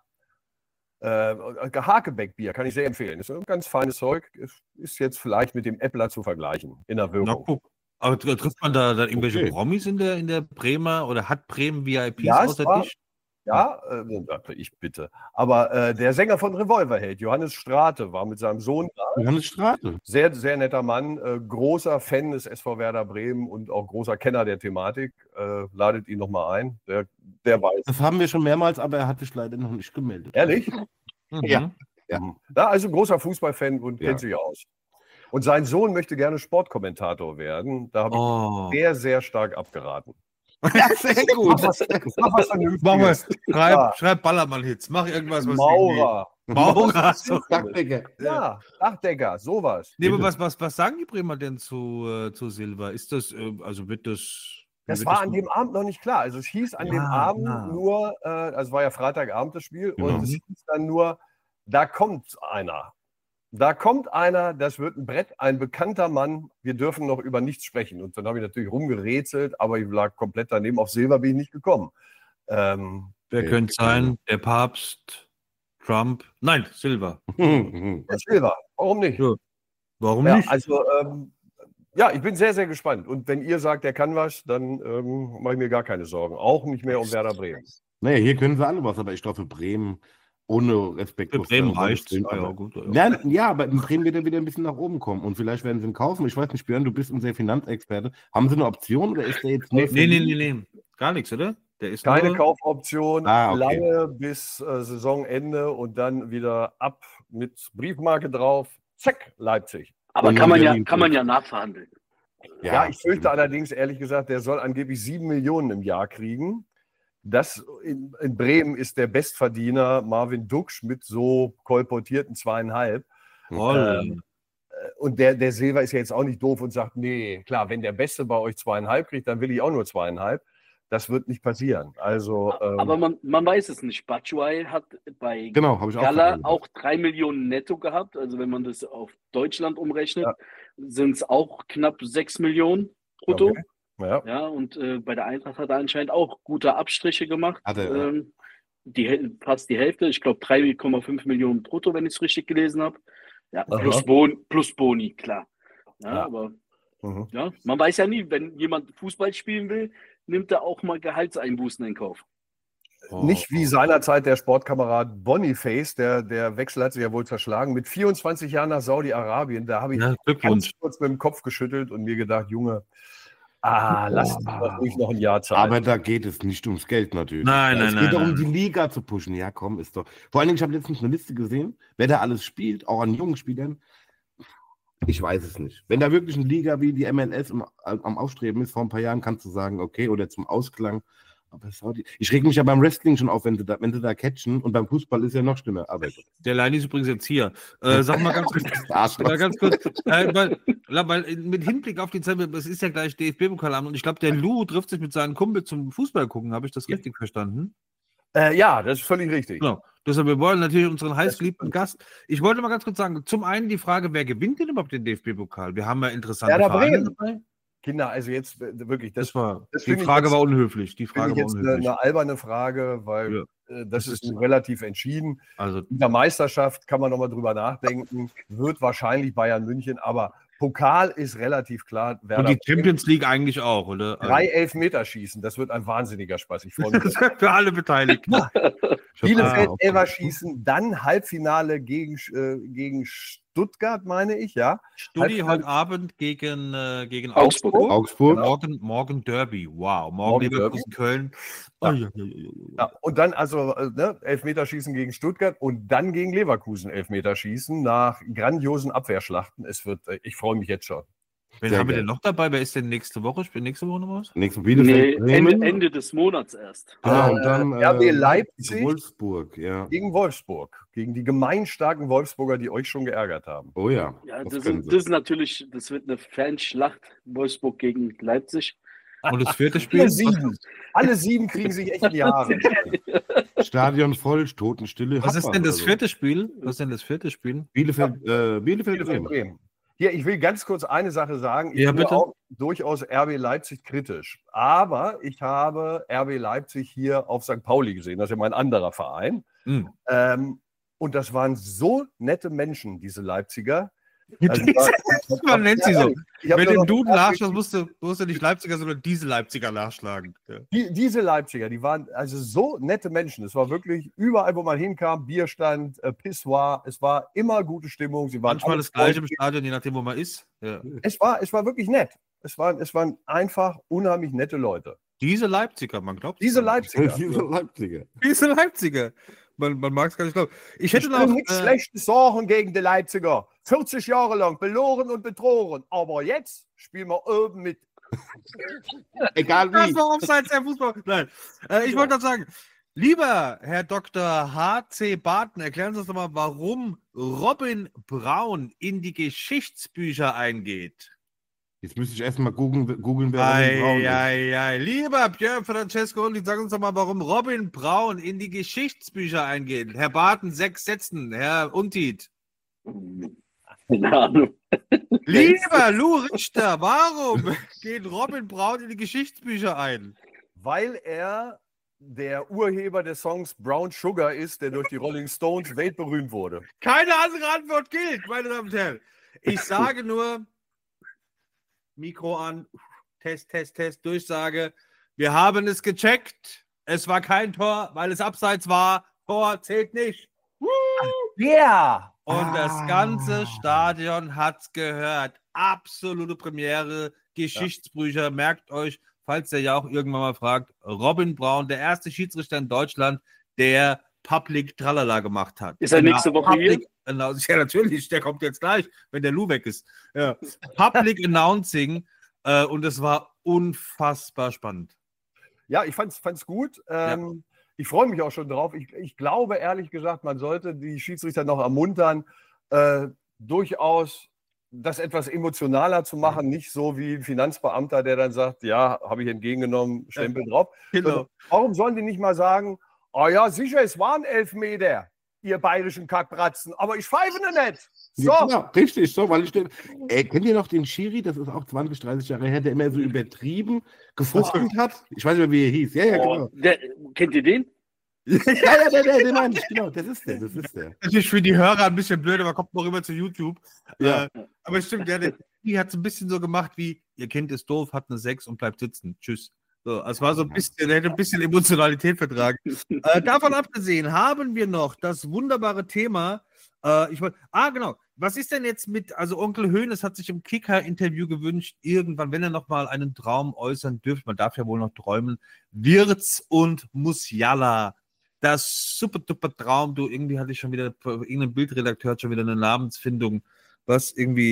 Äh, Hakebeck-Bier kann ich sehr empfehlen. Ist ein ganz feines Zeug. Ist, ist jetzt vielleicht mit dem Äppler zu vergleichen in der Na Wirkung. guck. Aber tr- trifft man da, da irgendwelche Okay. Promis in der, in der Bremer oder hat Bremen V I Ps Ja, es außer war- dich? Ja, äh, sagte ich bitte. Aber äh, der Sänger von Revolverheld, Johannes Strate, war mit seinem Sohn da. Johannes Strate. Sehr, sehr netter Mann, äh, großer Fan des S V Werder Bremen und auch großer Kenner der Thematik. Äh, ladet ihn nochmal ein. Der, der weiß. Das haben wir schon mehrmals, aber er hat sich leider noch nicht gemeldet. Ehrlich? Mhm. Ja. Ja. Ja, also großer Fußballfan und Ja. kennt sich aus. Und sein Sohn möchte gerne Sportkommentator werden. Da habe ich Oh. sehr, sehr stark abgeraten. Ja, sehr gut. Mach was, mach was Mach mal, Vernünftiges. schreib, Ja. schreib Ballermann-Hits. Mach irgendwas, was Maurer. irgendwie- Maurer. So. Dachdecker. Ja, Dachdecker, sowas. Nee, aber was, was, was sagen die Bremer denn zu, äh, zu Silva? Ist das, äh, also wird das. wie Das wird war an dem Abend noch nicht klar. Also es hieß an dem Ja, Abend ja. nur, äh, also war ja Freitagabend das Spiel, Genau. und es hieß dann nur, da kommt einer. Da kommt einer, das wird ein Brett, ein bekannter Mann, wir dürfen noch über nichts sprechen. Und dann habe ich natürlich rumgerätselt, aber ich lag komplett daneben. Auf Silber bin ich nicht gekommen. Ähm, Wer Okay. könnte sein? Der Papst, Trump? Nein, Silva. der Silber, warum nicht? Ja. Warum Ja, nicht? also, ähm, ja, ich bin sehr, sehr gespannt. Und wenn ihr sagt, der kann was, dann ähm, mache ich mir gar keine Sorgen. Auch nicht mehr um Werder Bremen. Naja, hier können sie alle was, aber ich glaube, für Bremen ohne Respekt. Für Bremen reicht es. Ja, Ja, ja, gut. Ja. ja, ja, aber in Bremen wird er wieder ein bisschen nach oben kommen und vielleicht werden sie ihn kaufen. Ich weiß nicht, Björn, du bist unser Finanzexperte. Haben sie eine Option oder ist der jetzt nur Nee, nee, nee, nee. Gar nichts, oder? Der ist Keine nur, Kaufoption, Ah, okay. lange bis äh, Saisonende und dann wieder ab mit Briefmarke drauf. Zack, Leipzig. Aber Und kann man, ja, Berlin kann man ja nachverhandeln. Ja, ich fürchte allerdings, ehrlich gesagt, der soll angeblich sieben Millionen im Jahr kriegen. Das in, in Bremen ist der Bestverdiener Marvin Duksch mit so kolportierten zweieinhalb. Toll. Ähm, Und der, der Silva ist ja jetzt auch nicht doof und sagt, nee, klar, wenn der Beste bei euch zweieinhalb kriegt, dann will ich auch nur zweieinhalb. Das wird nicht passieren. Also, ähm, Aber man, man weiß es nicht. Batshuayi hat bei Genau, habe ich auch Gala gerade auch drei Millionen netto gehabt. Also wenn man das auf Deutschland umrechnet, Ja. sind es auch knapp sechs Millionen brutto. Okay. ja. Ja, und äh, bei der Eintracht hat er anscheinend auch gute Abstriche gemacht. Hat er, ja. ähm, die, Häl- fast die Hälfte, ich glaube drei Komma fünf Millionen brutto, wenn ich es richtig gelesen habe. Ja, Aha. plus, Bon, plus Boni, klar. Ja, Ja. aber Mhm. ja, man weiß ja nie, wenn jemand Fußball spielen will, nimmt er auch mal Gehaltseinbußen in Kauf. Oh. Nicht wie seinerzeit der Sportkamerad Boniface, der, der Wechsel hat sich ja wohl zerschlagen, mit vierundzwanzig Jahren nach Saudi-Arabien. Da habe ich Ja, ganz Glückwunsch. kurz mit dem Kopf geschüttelt und mir gedacht, Junge, ah, lass uns doch ruhig noch ein Jahr Zeit. Aber da geht es nicht ums Geld natürlich. Nein, nein, es nein, geht darum, nein. die Liga zu pushen. Ja, komm, ist doch. Vor allen Dingen, ich habe letztens eine Liste gesehen, wer da alles spielt, auch an jungen Spielern. Ich weiß es nicht. Wenn da wirklich eine Liga wie die M L S am, am Aufstreben ist, vor ein paar Jahren kannst du sagen, okay, oder zum Ausklang. Aber Saudi, ich reg mich ja beim Wrestling schon auf, wenn sie da, wenn sie da catchen, und beim Fußball ist ja noch schlimmer. Aber Der Leini ist übrigens jetzt hier. Äh, sag mal ganz kurz, Arschloch. äh, ganz kurz äh, weil, weil mit Hinblick auf die Zeit, es ist ja gleich D F B-Pokal an und ich glaube, der Lou trifft sich mit seinen Kumpel zum Fußball gucken. Habe ich das richtig verstanden? Äh, ja, das ist völlig richtig. Genau. Deshalb, wir wollen natürlich unseren heißgeliebten Gast. Ich wollte mal ganz kurz sagen, zum einen die Frage, wer gewinnt denn überhaupt den D F B-Pokal? Wir haben ja interessante Werder Vereine Bremen. dabei. Kinder, also jetzt äh, wirklich, das, Das war, das die finde ich Frage jetzt- war unhöflich. Die finde Frage ich war jetzt eine, unhöflich. eine alberne Frage, weil Ja. äh, das, Das ist, ist- relativ entschieden. Also, In der Meisterschaft kann man nochmal drüber nachdenken, wird wahrscheinlich Bayern München, aber Pokal ist relativ klar. und Werder die Champions League eigentlich auch, oder? Also, drei Elfmeterschießen, das wird ein wahnsinniger Spaß. Ich freue mich. das wird für alle Beteiligten. Bielefeld Ah, okay. Elfer-Schießen, dann Halbfinale gegen, äh, gegen Stuttgart, meine ich, ja. Studi Halbfinale- heute Abend gegen, äh, gegen Augsburg. Augsburg. Augsburg. Genau. Morgen, morgen Derby. Wow. Morgen, Morgen Leverkusen, Köln. Ja. Oh, ja, ja, ja, ja. Ja, und dann also äh, ne, Elfmeterschießen gegen Stuttgart und dann gegen Leverkusen Elfmeterschießen nach grandiosen Abwehrschlachten. Es wird, äh, ich freue mich jetzt schon. Wen Sehr haben wir geil. denn noch dabei? Wer ist denn nächste Woche? Spielt nächste Woche noch was? Nächsten Nee, Bielefeld. Ende, Bremen. Ende des Monats erst. Genau, Äh, und dann R B Leipzig. Wolfsburg, ja. Gegen Wolfsburg, gegen die gemeinstarken Wolfsburger, die euch schon geärgert haben. Oh ja. Ja, das das, können ist, sie. das ist natürlich, das wird eine Fanschlacht. Wolfsburg gegen Leipzig. Und das vierte Spiel? Alle sieben. Alle sieben kriegen sich echt in die Haare. Stadion voll, Totenstille. Was ist Happer, denn das also. vierte Spiel? Was ist denn das vierte Spiel? Bielefeld, äh, Bielefeld, Bielefeld, Bremen. Bremen. Hier, ich will ganz kurz eine Sache sagen. Ich Ja, bin bitte. auch durchaus R B Leipzig kritisch. Aber ich habe R B Leipzig hier auf Sankt Pauli gesehen. Das ist ja mein anderer Verein. Hm. Ähm, und das waren so nette Menschen, diese Leipziger. Also, ich war- Man nennt sie so. Ich hab Wenn nur du noch im Duden gesagt, nachschlägst, musst du, musst du nicht Leipziger, sondern diese Leipziger nachschlagen. Ja. Die, diese Leipziger, die waren also so nette Menschen. Es war wirklich überall, wo man hinkam, Bierstand, äh, Pissoir. Es war immer gute Stimmung. Sie waren Manchmal alle das gleiche im freundlich. Stadion, je nachdem, wo man ist. Ja. Es war, es war wirklich nett. Es waren, es waren einfach unheimlich nette Leute. Diese Leipziger, man glaubt. Diese Leipziger. Leipziger. Diese Leipziger. Diese Leipziger. Man, man mag es gar nicht glauben. Ich Ich hätte will noch. nichts Äh, Schlechtes sagen gegen die Leipziger. vierzig Jahre lang beloren und betrogen. Aber jetzt spielen wir oben mit. Egal das wie. war Offsides, Herr Fußball. Nein. Äh, ich wollte noch sagen, lieber Herr Doktor H C. Barton, erklären Sie uns doch mal, warum Robin Braun in die Geschichtsbücher eingeht. Jetzt müsste ich erstmal googeln, googeln wer Robin Braun ist. Eieiei. Lieber Björn Francesco, und sagen uns doch mal, warum Robin Braun in die Geschichtsbücher eingeht. Herr Barton, sechs Sätzen. Herr Untied. Keine Ahnung. Lieber Lou Richter, warum geht Robin Braun in die Geschichtsbücher ein? Weil er der Urheber des Songs Brown Sugar ist, der durch die Rolling Stones weltberühmt wurde. Keine andere Antwort gilt, meine Damen und Herren. Ich sage nur, Mikro an, Test, Test, Test, Durchsage. Wir haben es gecheckt. Es war kein Tor, weil es abseits war. Tor zählt nicht. Ja! Und das Ah. ganze Stadion hat's gehört. Absolute Premiere, Geschichtsbücher. Merkt euch, falls ihr ja auch irgendwann mal fragt, Robin Braun, der erste Schiedsrichter in Deutschland, der Public Tralala gemacht hat. Ist er nächste Woche Public Annou- Ja, natürlich, der kommt jetzt gleich, wenn der Lou weg ist. Ja. Public Announcing äh, und es war unfassbar spannend. Ja, ich fand's, fand's gut. Ähm, Ich freue mich auch schon drauf. Ich, ich glaube, ehrlich gesagt, man sollte die Schiedsrichter noch ermuntern, äh, durchaus das etwas emotionaler zu machen. Nicht so wie ein Finanzbeamter, der dann sagt, ja, habe ich entgegengenommen, Stempel drauf. Genau. Warum sollen die nicht mal sagen, oh ja, sicher, es waren Elfmeter, ihr bayerischen Kackbratzen, aber ich pfeife nicht. So. Ja, genau, richtig, so, weil ich den, äh, kennt ihr noch den Schiri, das ist auch zwanzig, dreißig Jahre her, der immer so übertrieben gefuchtelt hat? Ich weiß nicht mehr, wie er hieß. Ja, ja, Oh, genau. der, kennt ihr den? Ja, ja, der, der, den meine ich, genau, das ist der, das ist der. Natürlich für die Hörer ein bisschen blöd, aber kommt noch rüber zu YouTube. Ja. Äh, aber stimmt, der, der die hat es ein bisschen so gemacht wie, ihr Kind ist doof, hat eine sechs und bleibt sitzen. Tschüss. So, es war so ein bisschen, der hätte ein bisschen Emotionalität vertragen. äh, davon abgesehen haben wir noch das wunderbare Thema. Äh, ich wollte, ah, genau. Was ist denn jetzt mit, also Onkel Hoeneß hat sich im Kicker-Interview gewünscht, irgendwann, wenn er nochmal einen Traum äußern dürfte, man darf ja wohl noch träumen, Wirtz und Musiala. Das super duper Traum, du, irgendwie hatte ich schon wieder, irgendein Bildredakteur hat schon wieder eine Namensfindung, was irgendwie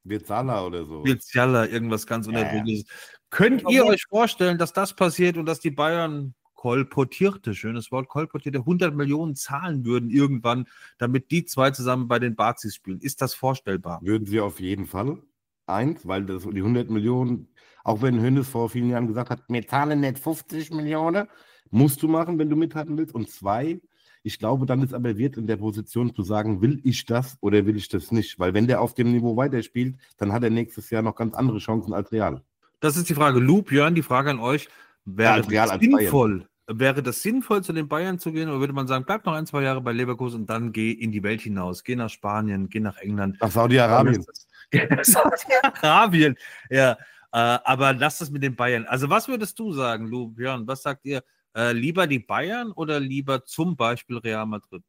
Virzala oder so. Virzala, irgendwas ganz Ja, ja. Unerträgliches. Könnt ihr euch vorstellen, dass das passiert und dass die Bayern kolportierte, schönes Wort, kolportierte hundert Millionen zahlen würden irgendwann, damit die zwei zusammen bei den Bazis spielen? Ist das vorstellbar? Würden sie auf jeden Fall. Eins, weil das die hundert Millionen, auch wenn Hönes vor vielen Jahren gesagt hat, wir zahlen nicht fünfzig Millionen, musst du machen, wenn du mithalten willst. Und zwei, ich glaube, dann ist aber Wirtz in der Position zu sagen, will ich das oder will ich das nicht? Weil wenn der auf dem Niveau weiterspielt, dann hat er nächstes Jahr noch ganz andere Chancen als Real. Das ist die Frage. Lou, Björn, die Frage an euch. Wäre, Ja, als Real, das als sinnvoll, wäre das sinnvoll, zu den Bayern zu gehen, oder würde man sagen, bleib noch ein, zwei Jahre bei Leverkusen und dann geh in die Welt hinaus, geh nach Spanien, geh nach England. Nach Saudi-Arabien. Saudi-Arabien, ja. Äh, aber lass das mit den Bayern. Also was würdest du sagen, Lou, Björn, was sagt ihr? Äh, lieber die Bayern oder lieber zum Beispiel Real Madrid?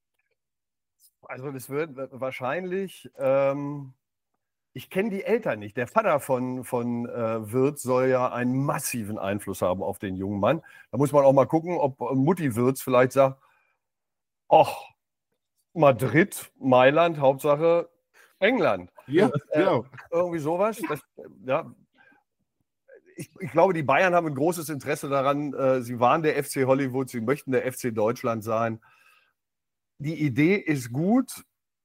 Also das wird wahrscheinlich, ähm, ich kenne die Eltern nicht. Der Vater von, von äh, Wirtz soll ja einen massiven Einfluss haben auf den jungen Mann. Da muss man auch mal gucken, ob Mutti Wirtz vielleicht sagt, ach, Madrid, Mailand, Hauptsache England. Ja, Äh, ja. irgendwie sowas. Das, ja. ich, ich glaube, die Bayern haben ein großes Interesse daran. Äh, sie waren der F C Hollywood, sie möchten der F C Deutschland sein. Die Idee ist gut.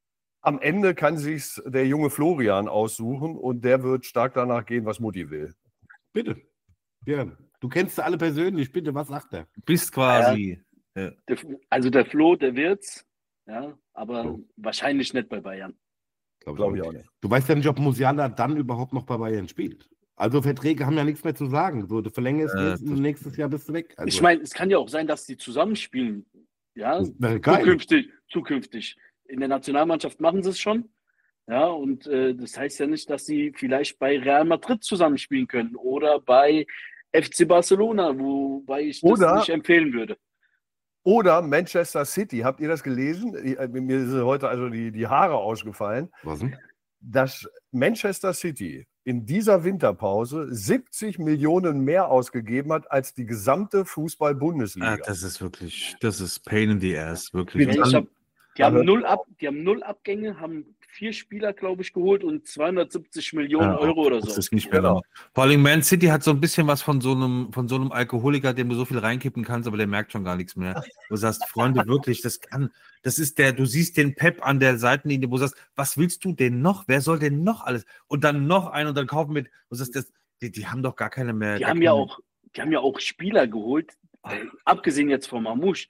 Am Ende kann sich's der junge Florian aussuchen und der wird stark danach gehen, was Mutti will. Bitte. Ja, du kennst sie alle persönlich. Bitte, was sagt er? Du bist quasi. Ja. Der, also der Flo, der wird's, ja, aber So. wahrscheinlich nicht bei Bayern. Glaube Glaube ich auch nicht. Du weißt ja nicht, ob Musiala dann überhaupt noch bei Bayern spielt. Also Verträge haben ja nichts mehr zu sagen. So, du verlängerst Äh, jetzt und nächstes Jahr bist du weg. Also, Ich meine, es kann ja auch sein, dass die zusammenspielen. Ja, das wäre geil. zukünftig, zukünftig. In der Nationalmannschaft machen sie es schon. Ja, und äh, das heißt ja nicht, dass sie vielleicht bei Real Madrid zusammenspielen können oder bei F C Barcelona, wobei ich das Oder- nicht empfehlen würde. Oder Manchester City. Habt ihr das gelesen? Ich- äh, Mir sind heute also die, die Haare ausgefallen. Was denn? Dass Manchester City in dieser Winterpause siebzig Millionen mehr ausgegeben hat als die gesamte Fußball-Bundesliga. Ah, das ist wirklich, das ist Pain in the Ass, wirklich. Ja, ich hab, die, Ja, haben hört null ab, die haben null Abgänge, haben vier Spieler, glaube ich, geholt und zweihundertsiebzig Millionen Ja, Euro oder das so. ist nicht mehr Genau. normal. Vor allem Man City hat so ein bisschen was von so einem, von so einem Alkoholiker, dem du so viel reinkippen kannst, aber der merkt schon gar nichts mehr. Wo du sagst, Freunde, wirklich, das kann, das ist der, du siehst den Pep an der Seitenlinie, wo du sagst, was willst du denn noch? Wer soll denn noch alles? Und dann noch einen und dann kaufen mit, wo du sagst, das, die, die haben doch gar keine mehr. Die gar haben ja keine- auch, die haben ja auch Spieler geholt, äh, abgesehen jetzt von Mamouche,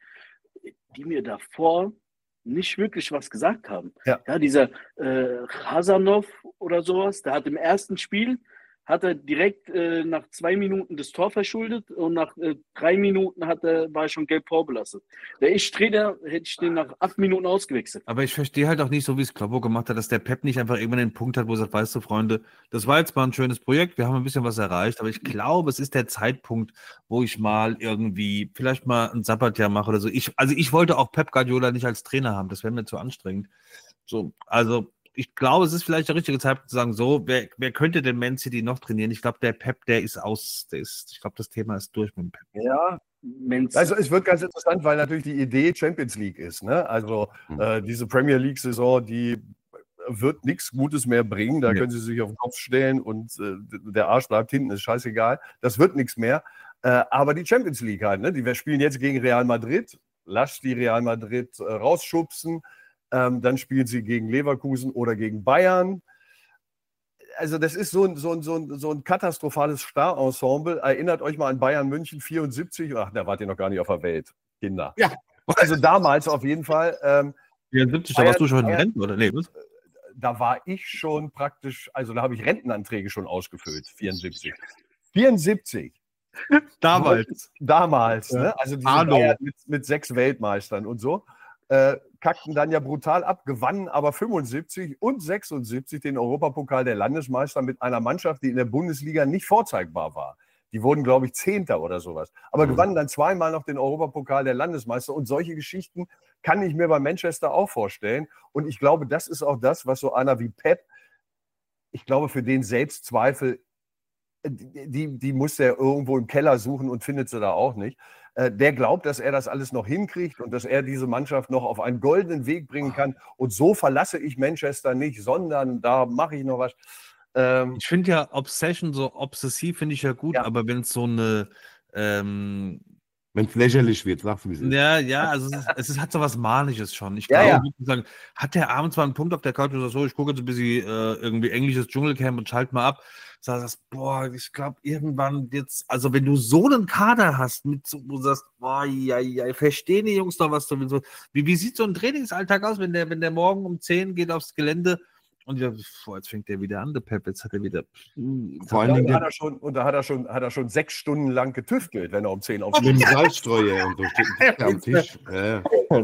die mir davor nicht wirklich was gesagt haben. Ja. Ja, dieser äh, Hasanov oder sowas, der hat im ersten Spiel hat er direkt äh, nach zwei Minuten das Tor verschuldet und nach äh, drei Minuten hat er, war er schon gelb vorbelastet. Der Ich-Trainer hätte ich den nach acht Minuten ausgewechselt. Aber ich verstehe halt auch nicht, so wie es Kloppo gemacht hat, dass der Pep nicht einfach irgendwann den Punkt hat, wo er sagt, weißt du, Freunde, das war jetzt mal ein schönes Projekt, wir haben ein bisschen was erreicht, aber ich glaube, es ist der Zeitpunkt, wo ich mal irgendwie vielleicht mal ein Sabbatjahr mache oder so. Ich, also ich wollte auch Pep Guardiola nicht als Trainer haben, das wäre mir zu anstrengend. So, also ich glaube, es ist vielleicht der richtige Zeitpunkt zu sagen, so, wer, wer könnte denn Man City noch trainieren? Ich glaube, der Pep, der ist aus, der ist, ich glaube, das Thema ist durch mit dem Pep. Ja, Men's, also es wird ganz interessant, weil natürlich die Idee Champions League ist. Ne? Also Hm. äh, diese Premier League-Saison, die wird nichts Gutes mehr bringen. Da Nee. können sie sich auf den Kopf stellen und äh, der Arsch bleibt hinten, ist scheißegal. Das wird nichts mehr. Äh, aber die Champions League halt, ne? Die, wir spielen jetzt gegen Real Madrid. Lass die Real Madrid äh, rausschubsen. Ähm, dann spielen sie gegen Leverkusen oder gegen Bayern. Also das ist so ein, so ein, so ein, so ein katastrophales Star-Ensemble. Erinnert euch mal an Bayern München vierundsiebzig. Ach, da wart ihr noch gar nicht auf der Welt, Kinder. Ja. Also damals auf jeden Fall. Ähm, vierundsiebzig, da warst du schon in Renten, oder? Nee, was? da war ich schon praktisch, also da habe ich Rentenanträge schon ausgefüllt, vierundsiebzig. vierundsiebzig, Damals. damals, Ja. ne? Also diese Arno. Bayern mit, mit sechs Weltmeistern und so, äh, kackten dann ja brutal ab, gewannen aber fünfundsiebzig und sechsundsiebzig den Europapokal der Landesmeister mit einer Mannschaft, die in der Bundesliga nicht vorzeigbar war. Die wurden, glaube ich, Zehnter oder sowas. Aber Mhm. gewannen dann zweimal noch den Europapokal der Landesmeister. Und solche Geschichten kann ich mir bei Manchester auch vorstellen. Und ich glaube, das ist auch das, was so einer wie Pep, ich glaube, für den Selbstzweifel, die, die, die muss er irgendwo im Keller suchen und findet sie da auch nicht. äh, der glaubt, dass er das alles noch hinkriegt und dass er diese Mannschaft noch auf einen goldenen Weg bringen kann. Und so verlasse ich Manchester nicht, sondern da mache ich noch was. Ähm, Ich finde ja Obsession so obsessiv, finde ich ja gut, Ja. aber wenn es so eine, ähm, Wenn es lächerlich wird, sagst du, wie es ist. ja, ja, also es, ist, es ist, hat so was Manisches schon. Ich Ja, glaube, ja. ich würde sagen, hat der abends mal einen Punkt auf der Couch und sagt, so, ich gucke jetzt ein bisschen äh, irgendwie englisches Dschungelcamp und schalte mal ab. Sagst, boah, ich glaube, irgendwann jetzt, also wenn du so einen Kader hast, mit so, wo du sagst, boah, ja, ja, verstehen die Jungs noch was du willst. Wie, wie sieht so ein Trainingsalltag aus, wenn der, wenn der morgen um zehn geht aufs Gelände und ja, boah, jetzt fängt der wieder an, der Pep, jetzt hat er wieder. Vor allen Ja, Dingen und da hat der- er schon, und da hat er schon, hat er schon sechs Stunden lang getüftelt, wenn er um zehn auf mit dem Salzstreuer und so steht ein Tisch am Tisch. Ja.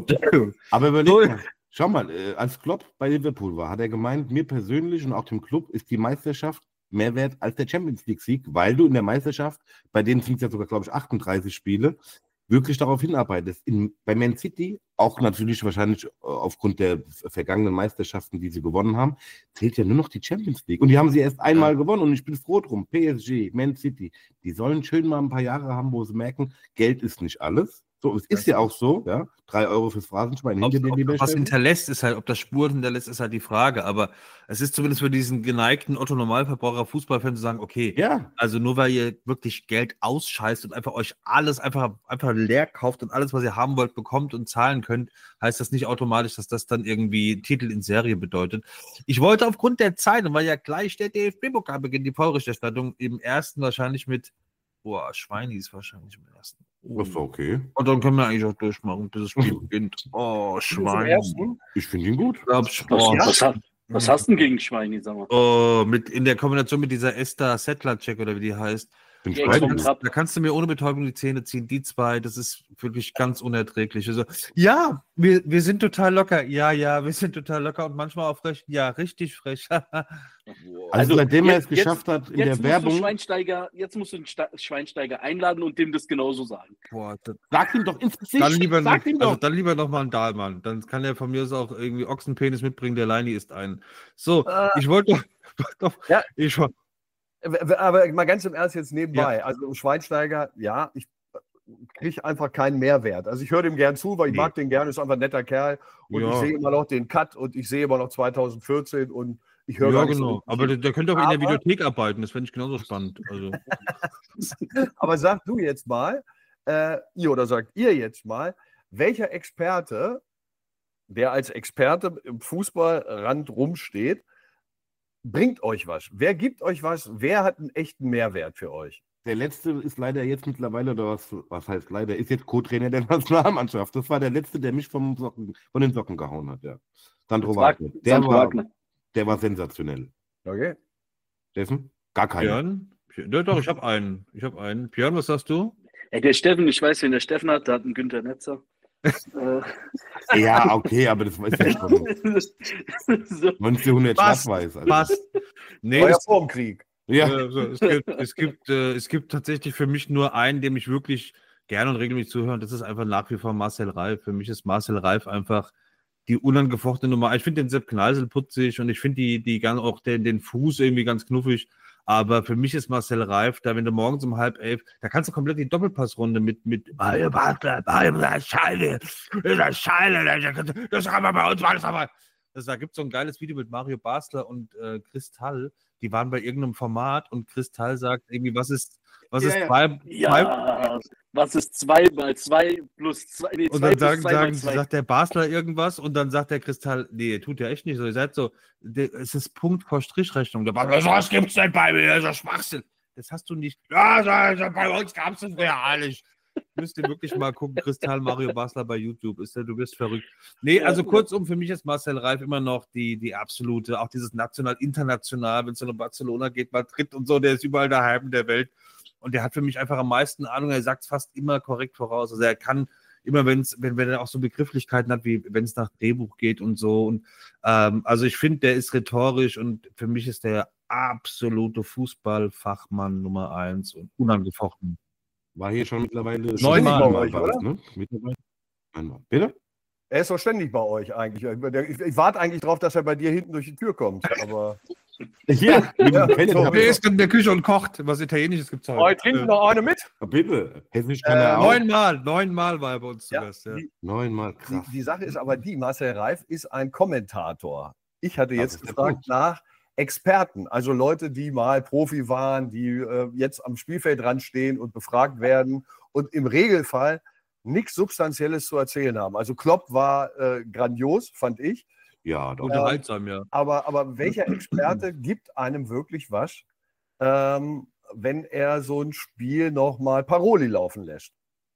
Aber überleg mal, schau mal, äh, als Klopp bei Liverpool war, hat er gemeint, mir persönlich und auch dem Club ist die Meisterschaft mehr wert als der Champions League-Sieg, weil du in der Meisterschaft, bei denen sind es ja sogar, glaube ich, achtunddreißig Spiele, wirklich darauf hinarbeitest. In, bei Man City, auch natürlich wahrscheinlich äh, aufgrund der vergangenen Meisterschaften, die sie gewonnen haben, zählt ja nur noch die Champions League. Und die haben sie erst einmal gewonnen und ich bin froh drum. P S G, Man City, die sollen schön mal ein paar Jahre haben, wo sie merken, Geld ist nicht alles. So, es ist ja auch so, ja. Drei Euro fürs Phrasenschwein, Ob, hinter dir ob, lieber was Steffen. hinterlässt, ist halt, ob das Spuren hinterlässt, ist halt die Frage. Aber es ist zumindest für diesen geneigten Otto-Normalverbraucher, Fußballfan zu sagen, okay, Ja, also nur weil ihr wirklich Geld ausscheißt und einfach euch alles einfach, einfach leer kauft und alles, was ihr haben wollt, bekommt und zahlen könnt, heißt das nicht automatisch, dass das dann irgendwie Titel in Serie bedeutet. Ich wollte aufgrund der Zeit, und weil ja gleich der D F B-Pokal beginnt, die Vollberichterstattung im ersten wahrscheinlich mit, boah, Schweini ist wahrscheinlich im ersten. das ist okay. Und dann können wir eigentlich auch durchmachen, bis das Spiel beginnt. Oh, zum Schweini. ersten. Ich finde ihn gut. Glaub, Was, boah. was, ha- was hast du denn gegen Schweini, sag mal? Oh, mit, in der Kombination mit dieser Esther Sedlacek oder wie die heißt. Bin Ja, ich bei ich dir. komm grad- Da kannst du mir ohne Betäubung die Zähne ziehen. Die zwei, das ist wirklich ganz unerträglich. Also, ja, wir, wir sind total locker. Ja, ja, wir sind total locker und manchmal auch frech. Ja, richtig frech. Also, seitdem er es jetzt- geschafft hat, in Jetzt der musst, du Werbung, Schweinsteiger, jetzt musst du den Sta- Schweinsteiger einladen und dem das genauso sagen. Boah, das, sag ihm doch ins Gesicht. dann lieber noch, sag ihm also doch. dann lieber noch mal einen Dahlmann. Dann kann er von mir aus auch irgendwie Ochsenpenis mitbringen. Der Leini ist ein. So, Äh, ich wollte doch, doch Ja. ich wollte. Aber mal ganz im Ernst jetzt nebenbei. Also Schweinsteiger, ja, ich kriege einfach keinen Mehrwert. Also ich höre dem gern zu, weil ich Nee. mag den gern, ist einfach ein netter Kerl. Und Ja. ich sehe immer noch den Cut und ich sehe immer noch zweitausendvierzehn und ich höre Ja, gar nicht so genau. richtig Aber der, hin. der könnte auch in der Aber- Videothek arbeiten. Das fände ich genauso spannend. Also, Aber sag du jetzt mal, äh, ihr oder sagt ihr jetzt mal, welcher Experte, der als Experte im Fußballrand rumsteht, bringt euch was? Wer gibt euch was? Wer hat einen echten Mehrwert für euch? Der letzte ist leider jetzt mittlerweile, oder was, was heißt leider, ist jetzt Co-Trainer der Nationalmannschaft. Das war der letzte, der mich vom Socken, von den Socken gehauen hat, ja. Sandro Wagner. Wagner. Der Sandro war, Wagner. der war sensationell. Okay. Steffen? Gar keiner. Björn? Ja, doch, ich habe einen. Ich habe einen. Björn, was sagst du? Ey, der Steffen, ich weiß, wen der Steffen hat, der hat einen Günther Netzer. äh, Ja, okay, aber das ist ja schon so. neunzehnhundert Passt, schwarz-weiß. Also. Passt. Nee, War ja es, vor dem Krieg. Ja, äh, so, es, gibt, es, gibt, äh, es gibt tatsächlich für mich nur einen, dem ich wirklich gerne und regelmäßig zuhöre. Und das ist einfach nach wie vor Marcel Reif. Für mich ist Marcel Reif einfach die unangefochtene Nummer. Ich finde den Sepp Kneißl putzig und ich finde die, die ganz, auch den, den Fuß irgendwie ganz knuffig. Aber für mich ist Marcel Reif, da wenn du morgens um halb elf, da kannst du komplett die Doppelpassrunde mit, mit Mario Basler, Mario Basler, Scheine, das ist Scheine, das haben wir bei uns alles aber. Also, da gibt es so ein geiles Video mit Mario Basler und äh, Kristall, die waren bei irgendeinem Format und Kristall sagt irgendwie, was ist, was Ja, ist ja. zwei, zwei Ja, was ist zwei mal zwei plus zwei? Nee, und zwei dann plus sagen, zwei mal sagen, zwei. sagt der Basler irgendwas und dann sagt der Kristall, nee, tut ja echt nicht so. Ihr seid so, der, es ist Punkt vor Strichrechnung. Der Basler, was gibt's denn bei mir? Das ist Schwachsinn. Das hast du nicht. Ja, so, so, bei uns gab's das ja nicht. Müsst ihr wirklich mal gucken, Kristall Mario Basler bei YouTube. Ist der, du bist verrückt. Nee, also kurzum, für mich ist Marcel Reif immer noch die, die absolute, auch dieses national, international, wenn es so nach Barcelona geht, Madrid und so, der ist überall daheim in der Welt. Und der hat für mich einfach am meisten Ahnung, er sagt es fast immer korrekt voraus. Also er kann immer, wenn's, wenn, wenn er auch so Begrifflichkeiten hat, wie wenn es nach Drehbuch geht und so. Und ähm, also ich finde, der ist rhetorisch und für mich ist der absolute Fußballfachmann Nummer eins und unangefochten. war hier schon mittlerweile Neunmal schon bei euch, bei uns, oder? ne? Mittlerweile. Einmal. Bitte? Er ist doch ständig bei euch eigentlich. Ich, ich warte eigentlich darauf, dass er bei dir hinten durch die Tür kommt. Aber Ja, Ja, Pelle, so. der Wer ist in der Küche und kocht? Was Italienisches gibt es Oh, heute. trinken noch eine mit? Bitte, Hessisch kann Äh, er auch. Neunmal, neunmal war er bei uns zu Ja, Gast. Ja. die, Neunmal, die, krass. die Sache ist aber die, Marcel Reif ist ein Kommentator. Ich hatte Das jetzt ist der gefragt Punkt. nach Experten, also Leute, die mal Profi waren, die äh, jetzt am Spielfeld dran stehen und befragt werden und im Regelfall nichts Substanzielles zu erzählen haben. Also Klopp war äh, grandios, fand ich. Ja, doch. Unterhaltsam, ja. Aber, aber welcher Experte gibt einem wirklich was, ähm, wenn er so ein Spiel nochmal Paroli laufen lässt?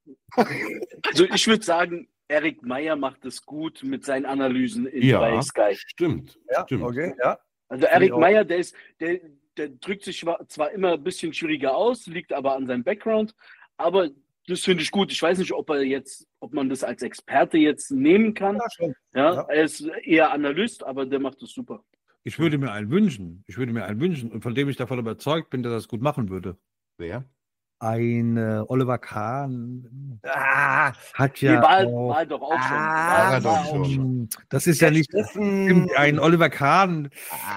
Also ich würde sagen, Erik Meyer macht es gut mit seinen Analysen in, Ja, bei Sky. stimmt. Ja, stimmt. okay, ja. Also Finde ich Erik auch. Meyer, der ist, der, der drückt sich zwar zwar immer ein bisschen schwieriger aus, liegt aber an seinem Background, aber das finde ich gut. Ich weiß nicht, ob er jetzt, ob man das als Experte jetzt nehmen kann. Ja, schon. Ja, Ja. er ist eher Analyst, aber der macht es super. Ich würde mir einen wünschen. Ich würde mir einen wünschen und von dem ich davon überzeugt bin, dass er es gut machen würde. Wer? Ein äh, Oliver Kahn Ah, hat Nee, ja war, auch, war doch auch schon. Ah, War, war war doch auch schon. schon. das ist ja nicht Steffen. ein Oliver Kahn.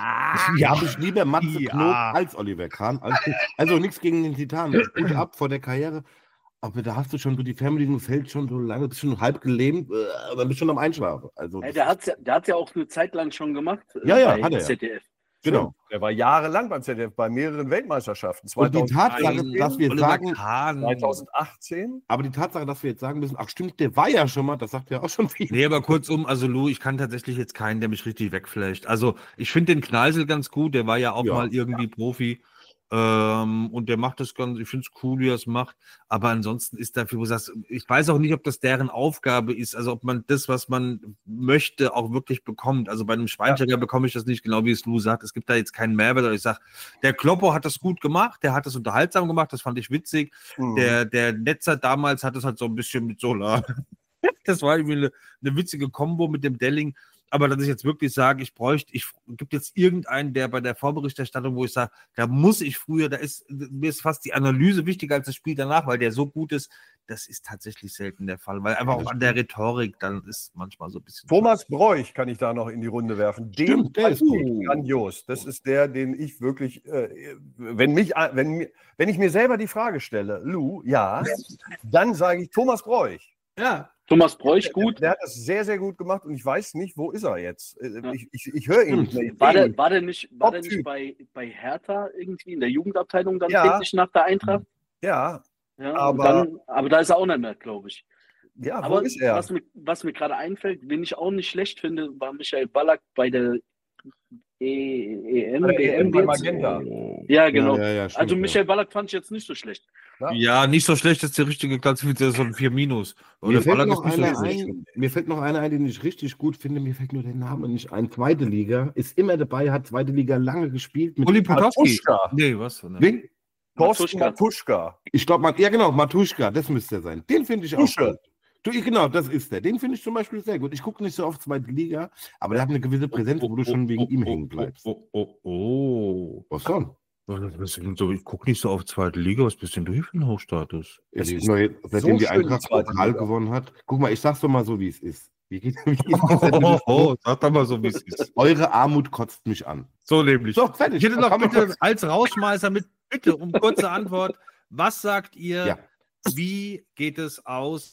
Ich habe ich lieber Matze Ja. Knob als Oliver Kahn. Also, also nichts gegen den Titan. Gut ab vor der Karriere. Aber da hast du schon so die Family, du fällst schon so lange, bist schon halb gelähmt, äh, aber bist schon am Einschlafen. Also, Ja, der hat es ja, der hat's ja auch eine Zeit lang schon gemacht. äh, Ja, ja, bei hat er ja. Z D F. genau. Der war jahrelang beim Z D F bei mehreren Weltmeisterschaften. Und die Tatsache, zweitausendzehn, dass wir Oliver sagen, Kahn. zweitausendachtzehn. aber die Tatsache, dass wir jetzt sagen müssen, ach stimmt, der war ja schon mal, das sagt ja auch schon viel. Nee, aber kurzum, also Lou, ich kann tatsächlich jetzt keinen, der mich richtig wegflasht. Also ich finde den Knalsel ganz gut, der war ja auch Ja. mal irgendwie Profi. Ähm, und der macht das ganz, ich finde es cool, wie er es macht. Aber ansonsten ist dafür, wo du sagst, ich weiß auch nicht, ob das deren Aufgabe ist, also ob man das, was man möchte, auch wirklich bekommt. Also bei einem Schweinsteiger bekomme ich das nicht, genau wie es Lou sagt. Es gibt da jetzt keinen Mehrwert. Aber ich sage, der Kloppo hat das gut gemacht, der hat das unterhaltsam gemacht, das fand ich witzig. Mhm. Der, der Netzer damals hat es halt so ein bisschen mit Solar. Das war irgendwie eine, eine witzige Kombo mit dem Delling. Aber dass ich jetzt wirklich sage, ich bräuchte, ich gibt jetzt irgendeinen, der bei der Vorberichterstattung, wo ich sage, da muss ich früher, da ist, mir ist fast die Analyse wichtiger als das Spiel danach, weil der so gut ist, das ist tatsächlich selten der Fall, weil einfach auch an der Rhetorik dann ist manchmal so ein bisschen. Thomas Bräuch kann ich da noch in die Runde werfen. Den Stimmt, der ist fand ich gut. grandios. Das ist der, den ich wirklich, äh, wenn, mich, wenn, mir- wenn ich mir selber die Frage stelle, Lou, ja, dann sage ich Thomas Bräuch. Ja, Thomas Bräuch gut. Der, der hat das sehr, sehr gut gemacht und ich weiß nicht, wo ist er jetzt? Äh, Ja. Ich, ich, ich höre ihn nicht mehr. Ich War sehe ihn der, war der nicht, war der Top-Typ. nicht bei, bei Hertha irgendwie in der Jugendabteilung dann Ja. tätig nach der Eintracht? Ja, Ja, Aber- aber, dann, aber da ist er auch nicht mehr, glaube ich. ja, wo Aber ist er? was mir, was mir gerade einfällt, wen ich auch nicht schlecht finde, war Michael Ballack bei der E- EM. Bei der E M bei jetzt. Magenta. Ja, genau. Ja, ja, ja, stimmt, Also ja. Michael Ballack fand ich jetzt nicht so schlecht. ja, nicht so schlecht, ist die richtige Klassifikation vier minus. Mir fällt, Ballack noch ist nicht einer so schlecht. ein, mir fällt noch einer ein, den ich richtig gut finde. Mir fällt nur der Name nicht ein. Zweite Liga. Ist immer dabei, hat zweite Liga lange gespielt. Mit Uli Potowski. Matuschka. Nee, was? Ne? Wen? Thorsten Matuschka. Matuschka. Ich glaube, ja genau, Matuschka, das müsste er sein. Den finde ich auch Tusche. gut. Du, genau, das ist der. Den finde ich zum Beispiel sehr gut. Ich gucke nicht so oft zweite Liga, aber der hat eine gewisse Präsenz, wo du schon wegen ihm hängen bleibst. Oh, oh, oh. Was dann? Was ist denn so? Ich gucke nicht so auf zweite Liga, was bist denn du hier für ein Hochstatus? Ja, Es die ist neue, seitdem so die schön, Eintracht die zweite Pokal Liga. gewonnen hat. Guck mal, ich sag's doch mal so, wie es ist. Wie geht, wie geht Oh, oh, sag doch mal so, wie es ist. Eure Armut kotzt mich an. So nämlich. So, fertig. Ich hätte noch Kann man bitte kurz- als Rausschmeißer mit, bitte um kurze Antwort. Was sagt ihr, Ja. wie geht es aus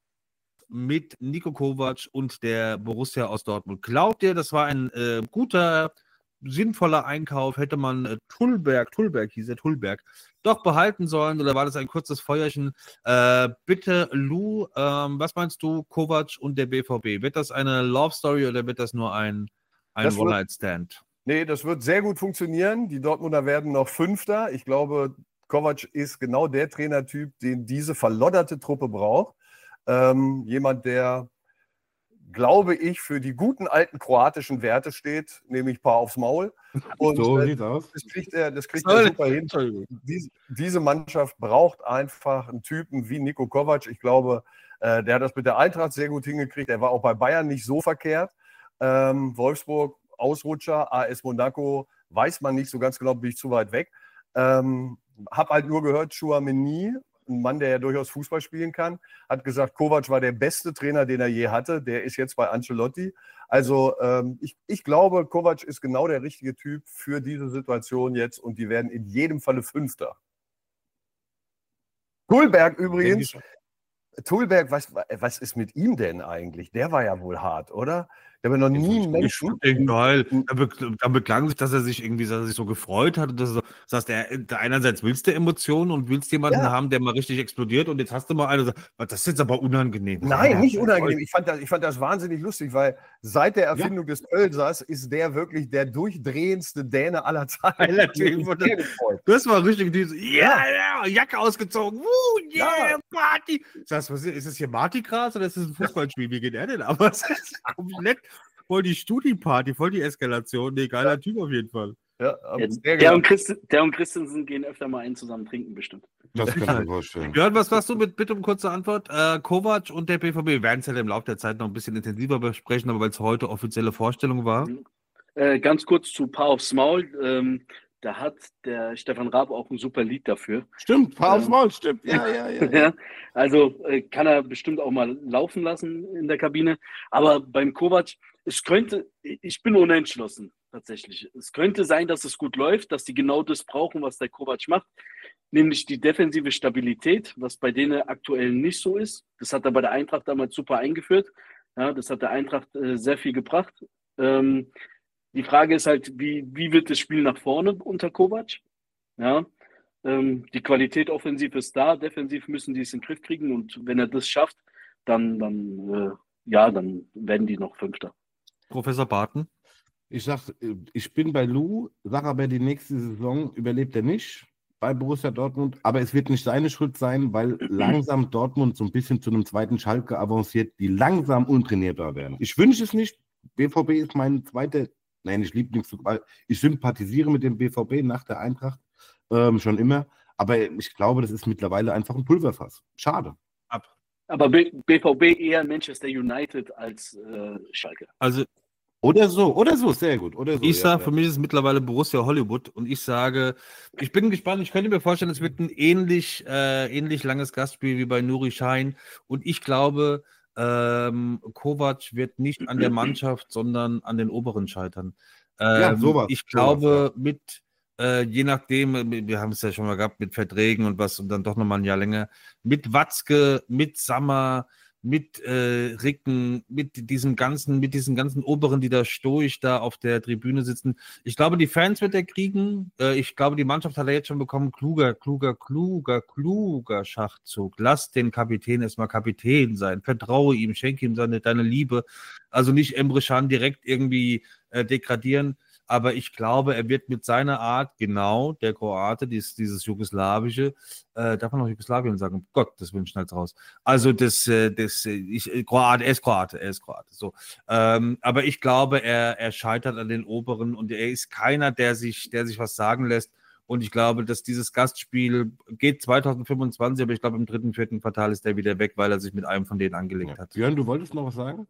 mit Niko Kovac und der Borussia aus Dortmund? Glaubt ihr, das war ein äh, guter, sinnvoller Einkauf? Hätte man äh, Tullberg, Tullberg hieß er, Tullberg, doch behalten sollen oder war das ein kurzes Feuerchen? Äh, bitte, Lou, ähm, was meinst du, Kovac und der B V B? Wird das eine Love Story oder wird das nur ein, ein Das wird- One-Night-Stand? Nee, das wird sehr gut funktionieren. Die Dortmunder werden noch Fünfter. Ich glaube, Kovac ist genau der Trainertyp, den diese verlodderte Truppe braucht. Ähm, jemand, der, glaube ich, für die guten alten kroatischen Werte steht, nämlich Paar aufs Maul. Und So äh, sieht's aus. das kriegt er, das kriegt er super hin. Diese, diese Mannschaft braucht einfach einen Typen wie Niko Kovac. Ich glaube, äh, der hat das mit der Eintracht sehr gut hingekriegt. Er war auch bei Bayern nicht so verkehrt. Ähm, Wolfsburg, Ausrutscher, A S Monaco, weiß man nicht so ganz genau, bin ich zu weit weg. Ähm, hab halt nur gehört, Chouameni ein Mann, der ja durchaus Fußball spielen kann, hat gesagt, Kovac war der beste Trainer, den er je hatte. Der ist jetzt bei Ancelotti. Also ähm, ich, ich glaube, Kovac ist genau der richtige Typ für diese Situation jetzt und die werden in jedem Falle Fünfter. Tulberg übrigens, Tulberg, was, was ist mit ihm denn eigentlich? Der war ja wohl hart, oder? Der war noch nie einen Menschen. Geil. Da, be da beklang sich, dass er sich irgendwie dass er sich so gefreut hat. Und dass er so, das heißt, der, der einerseits willst du Emotionen und willst jemanden ja. haben, der mal richtig explodiert. Und jetzt hast du mal einen, das ist jetzt aber unangenehm. Nein, nicht unangenehm. Ich fand, das, ich fand das wahnsinnig lustig, weil seit der Erfindung ja. des Ölsers ist der wirklich der durchdrehendste Däne aller Zeiten. Das war richtig diese, ja, ja, Jacke ausgezogen. Woo, yeah, ja. Party. Das heißt, was ist, ist das hier Mardi-Gras oder ist das ein Fußballspiel? Wie geht er denn? Aber es ist komplett voll die Studi-Party, voll die Eskalation. Nee, geiler ja. Typ auf jeden Fall. Ja, ja, der, und Christ, der und Christensen gehen öfter mal ein zusammen trinken, bestimmt. Das kann ich mir vorstellen. Björn, was warst du mit, bitte um kurze Antwort? Äh, Kovac und der B V B, wir werden es ja im Laufe der Zeit noch ein bisschen intensiver besprechen, aber weil es heute offizielle Vorstellung war. Äh, ganz kurz zu Paar aufs Maul. Ähm, da hat der Stefan Raab auch ein super Lied dafür. Stimmt, Paar aufs Maul, stimmt. Ja, ja, ja. ja, also äh, kann er bestimmt auch mal laufen lassen in der Kabine. Aber beim Kovac, es könnte, ich bin unentschlossen tatsächlich. Es könnte sein, dass es gut läuft, dass die genau das brauchen, was der Kovac macht, nämlich die defensive Stabilität, was bei denen aktuell nicht so ist. Das hat er bei der Eintracht damals super eingeführt. Ja, das hat der Eintracht äh, sehr viel gebracht. Ähm, die Frage ist halt, wie, wie wird das Spiel nach vorne unter Kovac? Ja, ähm, die Qualität offensiv ist da, defensiv müssen die es in den Griff kriegen und wenn er das schafft, dann, dann, äh, ja, dann werden die noch Fünfter. Professor Barton? Ich sag, ich bin bei Lou, sag aber, die nächste Saison überlebt er nicht bei Borussia Dortmund, aber es wird nicht seine Schuld sein, weil langsam Dortmund so ein bisschen zu einem zweiten Schalke avanciert, die langsam untrainierbar werden. Ich wünsche es nicht, B V B ist mein zweiter, nein, nicht Lieblingsfußball, ich sympathisiere mit dem B V B nach der Eintracht, ähm, schon immer, aber ich glaube, das ist mittlerweile einfach ein Pulverfass. Schade. Ab. Aber B V B eher Manchester United als äh, Schalke. Also Oder so, oder so, sehr gut. Oder so, ich ja, sage, ja. für mich ist es mittlerweile Borussia Hollywood und ich sage, ich bin gespannt, ich könnte mir vorstellen, es wird ein ähnlich, äh, ähnlich langes Gastspiel wie bei Nuri Sahin und ich glaube, ähm, Kovac wird nicht an der Mannschaft, sondern an den Oberen scheitern. Ähm, ja, sowas. Ich glaube, sowas, ja. mit, äh, je nachdem, wir haben es ja schon mal gehabt mit Verträgen und was und dann doch nochmal ein Jahr länger, mit Watzke, mit Sammer, mit äh, Ricken, mit diesem ganzen, mit diesen ganzen Oberen, die da stoisch da auf der Tribüne sitzen. Ich glaube, die Fans wird er kriegen. Äh, ich glaube, die Mannschaft hat er jetzt schon bekommen. Kluger, kluger, kluger, kluger Schachzug. Lass den Kapitän erstmal Kapitän sein. Vertraue ihm, schenke ihm seine, deine Liebe. Also nicht Emre Can direkt irgendwie äh, degradieren. Aber ich glaube, er wird mit seiner Art, genau, der Kroate, dieses, dieses Jugoslawische, äh, darf man noch Jugoslawien sagen? Gott, das will ich schnell raus. Also das, äh, das ich, Kroate, er ist Kroate, er ist Kroate. So. Ähm, aber ich glaube, er, er scheitert an den Oberen und er ist keiner, der sich, der sich was sagen lässt. Und ich glaube, dass dieses Gastspiel geht zwanzig fünfundzwanzig, aber ich glaube, im dritten, vierten Quartal ist er wieder weg, weil er sich mit einem von denen angelegt Ja. hat. Björn, du wolltest noch was sagen?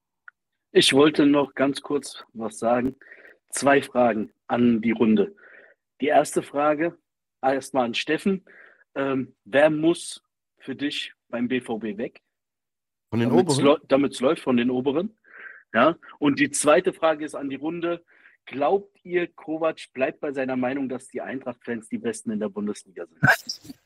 Ich wollte noch ganz kurz was sagen. Zwei Fragen an die Runde. Die erste Frage, erstmal an Steffen. Ähm, wer muss für dich beim B V B weg? Von den Damit's Oberen? Damit es läuft, von den Oberen. Ja? Und die zweite Frage ist an die Runde. Glaubt ihr, Kovac bleibt bei seiner Meinung, dass die Eintracht-Fans die Besten in der Bundesliga sind?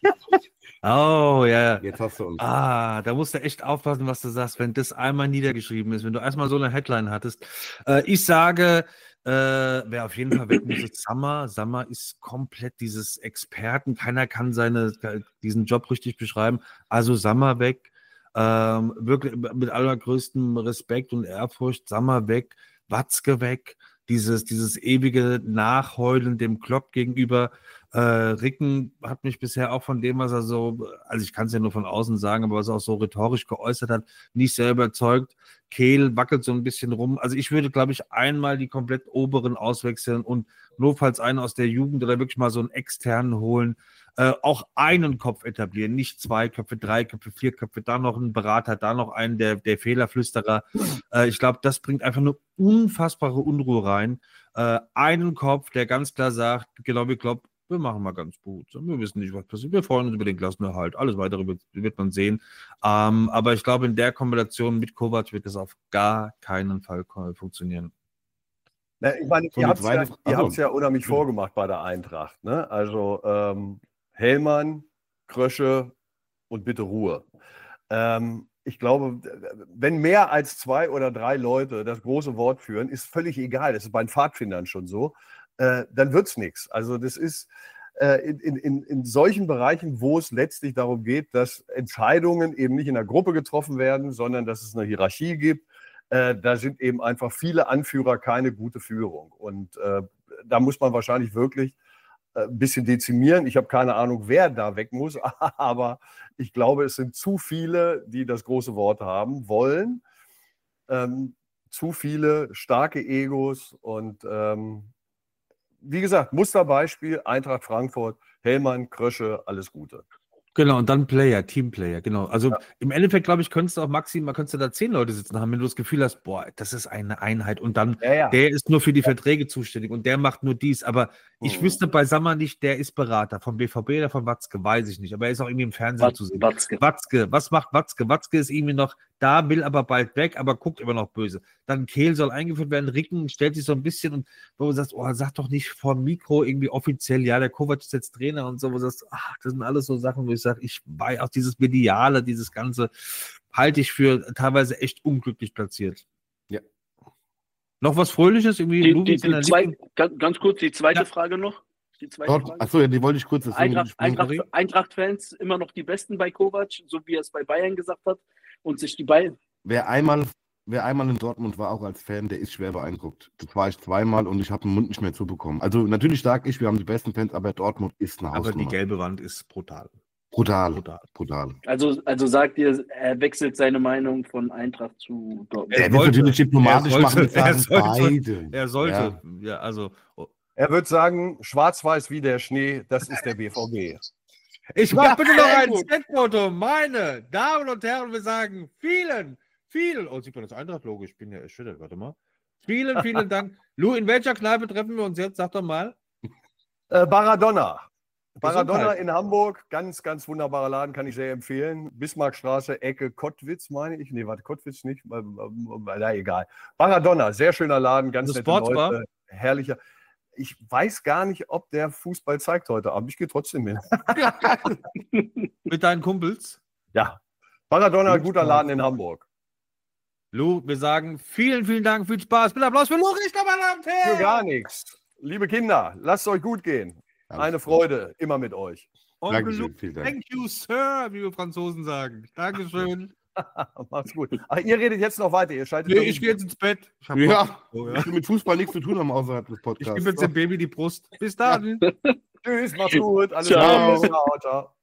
Oh, ja. Jetzt hast du uns. Ah, da musst du echt aufpassen, was du sagst, wenn das einmal niedergeschrieben ist, wenn du erstmal so eine Headline hattest. Äh, ich sage, äh, wer auf jeden Fall weg muss, ist Sammer. Sammer ist komplett dieses Experten. Keiner kann seine, diesen Job richtig beschreiben. Also Sammer weg. Ähm, wirklich mit allergrößtem Respekt und Ehrfurcht. Sammer weg. Watzke weg. Dieses, dieses ewige Nachheulen dem Klopp gegenüber. Äh, Ricken hat mich bisher auch von dem, was er so, also ich kann es ja nur von außen sagen, aber was er auch so rhetorisch geäußert hat, nicht sehr überzeugt. Kehl wackelt so ein bisschen rum. Also ich würde, glaube ich, einmal die komplett Oberen auswechseln und notfalls einen aus der Jugend oder wirklich mal so einen externen holen. Äh, auch einen Kopf etablieren, nicht zwei Köpfe, drei Köpfe, vier Köpfe, da noch einen Berater, da noch einen, der, der Fehlerflüsterer. Äh, ich glaube, das bringt einfach eine unfassbare Unruhe rein. Äh, einen Kopf, der ganz klar sagt, genau wie Klopp, Wir machen mal ganz gut. Wir wissen nicht, was passiert. Wir freuen uns über den Klassenerhalt. Alles Weitere wird, wird man sehen. Ähm, aber ich glaube, in der Kombination mit Kovac wird das auf gar keinen Fall funktionieren. Na, ich meine, So, ihr die habt es ja, zweite- ihr Achso. habt's ja unheimlich Ja. vorgemacht bei der Eintracht. Ne? Also ähm, Hellmann, Krösche und bitte Ruhe. Ähm, ich glaube, wenn mehr als zwei oder drei Leute das große Wort führen, ist völlig egal. Das ist bei den Pfadfindern schon so. Äh, dann wird es nichts. Also das ist äh, in, in, in solchen Bereichen, wo es letztlich darum geht, dass Entscheidungen eben nicht in der Gruppe getroffen werden, sondern dass es eine Hierarchie gibt. Äh, da sind eben einfach viele Anführer keine gute Führung. Und äh, da muss man wahrscheinlich wirklich äh, ein bisschen dezimieren. Ich habe keine Ahnung, wer da weg muss, aber ich glaube, es sind zu viele, die das große Wort haben wollen. Ähm, zu viele starke Egos und ähm, wie gesagt, Musterbeispiel, Eintracht Frankfurt, Hellmann, Krösche, alles Gute. Genau, und dann Player, Teamplayer, genau. Also ja. Im Endeffekt, glaube ich, könntest du auch maximal, könntest du da zehn Leute sitzen haben, wenn du das Gefühl hast, boah, das ist eine Einheit und dann, ja, ja. der ist nur für die Verträge zuständig und der macht nur dies, aber ich Mhm. wüsste bei Sammer nicht, der ist Berater vom B V B oder von Watzke, weiß ich nicht, aber er ist auch irgendwie im Fernsehen Wat- zu sehen. Watzke. Watzke, was macht Watzke? Watzke ist irgendwie noch da, will aber bald weg, aber guckt immer noch böse. Dann Kehl soll eingeführt werden, Ricken stellt sich so ein bisschen und wo du sagst, oh, sag doch nicht vor dem Mikro irgendwie offiziell, ja, der Kovac ist jetzt Trainer und so, wo du sagst, ach, das sind alles so Sachen, wo ich sage, ich war auch dieses Mediale, dieses Ganze, halte ich für teilweise echt unglücklich platziert. Ja. Noch was Fröhliches? Irgendwie Die, Lou, die, ist in die der zwei, Lieblings- ganz, ganz kurz, die zweite Ja. Frage noch. Die zweite Dort, Frage. achso, ja, die wollte ich kurz. deswegen Eintracht, springen. Eintracht, Eintracht-Fans immer noch die Besten bei Kovac, so wie er es bei Bayern gesagt hat. Und sich die Bayern. Wer einmal, wer einmal in Dortmund war, auch als Fan, der ist schwer beeindruckt. Das war ich zweimal und ich habe den Mund nicht mehr zubekommen. Also natürlich sage ich, wir haben die besten Fans, aber Dortmund ist eine aber die Hausnummer. gelbe Wand ist brutal. Brutal, Brutal. brutal. Also, also sagt ihr, er wechselt seine Meinung von Eintracht zu Dortmund. Er Er will wollte- natürlich diplomatisch er machen, sollte- wir er sagen sollte- beide. Er sollte, Ja. ja, also. oh. Er wird sagen, schwarz-weiß wie der Schnee, das ist der B V B. Ich Ja, mache bitte noch sehr ein gut. Setfoto. Meine Damen und Herren, wir sagen vielen, vielen, oh, sieht man das Eintracht-Logo? Ich bin ja erschüttert, warte mal. Vielen, vielen Dank. Lou, in welcher Kneipe treffen wir uns jetzt? Sag doch mal. Äh, Baradonna. Baradonna Gesundheit. in Hamburg, ganz, ganz wunderbarer Laden, kann ich sehr empfehlen. Bismarckstraße, Ecke Kottwitz, meine ich. Nee, warte, Kottwitz nicht. äh, äh, Na, egal. Baradonna, sehr schöner Laden, ganz Also nette Sportsbar? Leute, herrlicher. Ich weiß gar nicht, ob der Fußball zeigt heute Abend. Ich gehe trotzdem hin. Mit deinen Kumpels. Ja. Baradonna, Viel guter Spaß. Laden in Hamburg. Lou, wir sagen vielen, vielen Dank, viel Spaß. Bitte Applaus für Lou Richter, meine Damen und Für Herren. gar nichts. Liebe Kinder, lasst es euch gut gehen. Alles Eine klar. Freude, immer mit euch. Onkel Dankeschön, Lou, vielen Dank. thank you, Sir, wie wir Franzosen sagen. Dankeschön. Macht's gut. Ach, ihr redet jetzt noch weiter. Ihr schaltet Nee, doch ich nicht- gehe jetzt ins Bett. Ich hab Ja, Bock. Oh, ja. ich will mit Fußball nichts zu tun haben außerhalb des Ich Podcasts. gebe jetzt dem Baby die Brust. Bis dann. Tschüss, macht's gut. Alles Ciao. Gute. Ciao, ciao.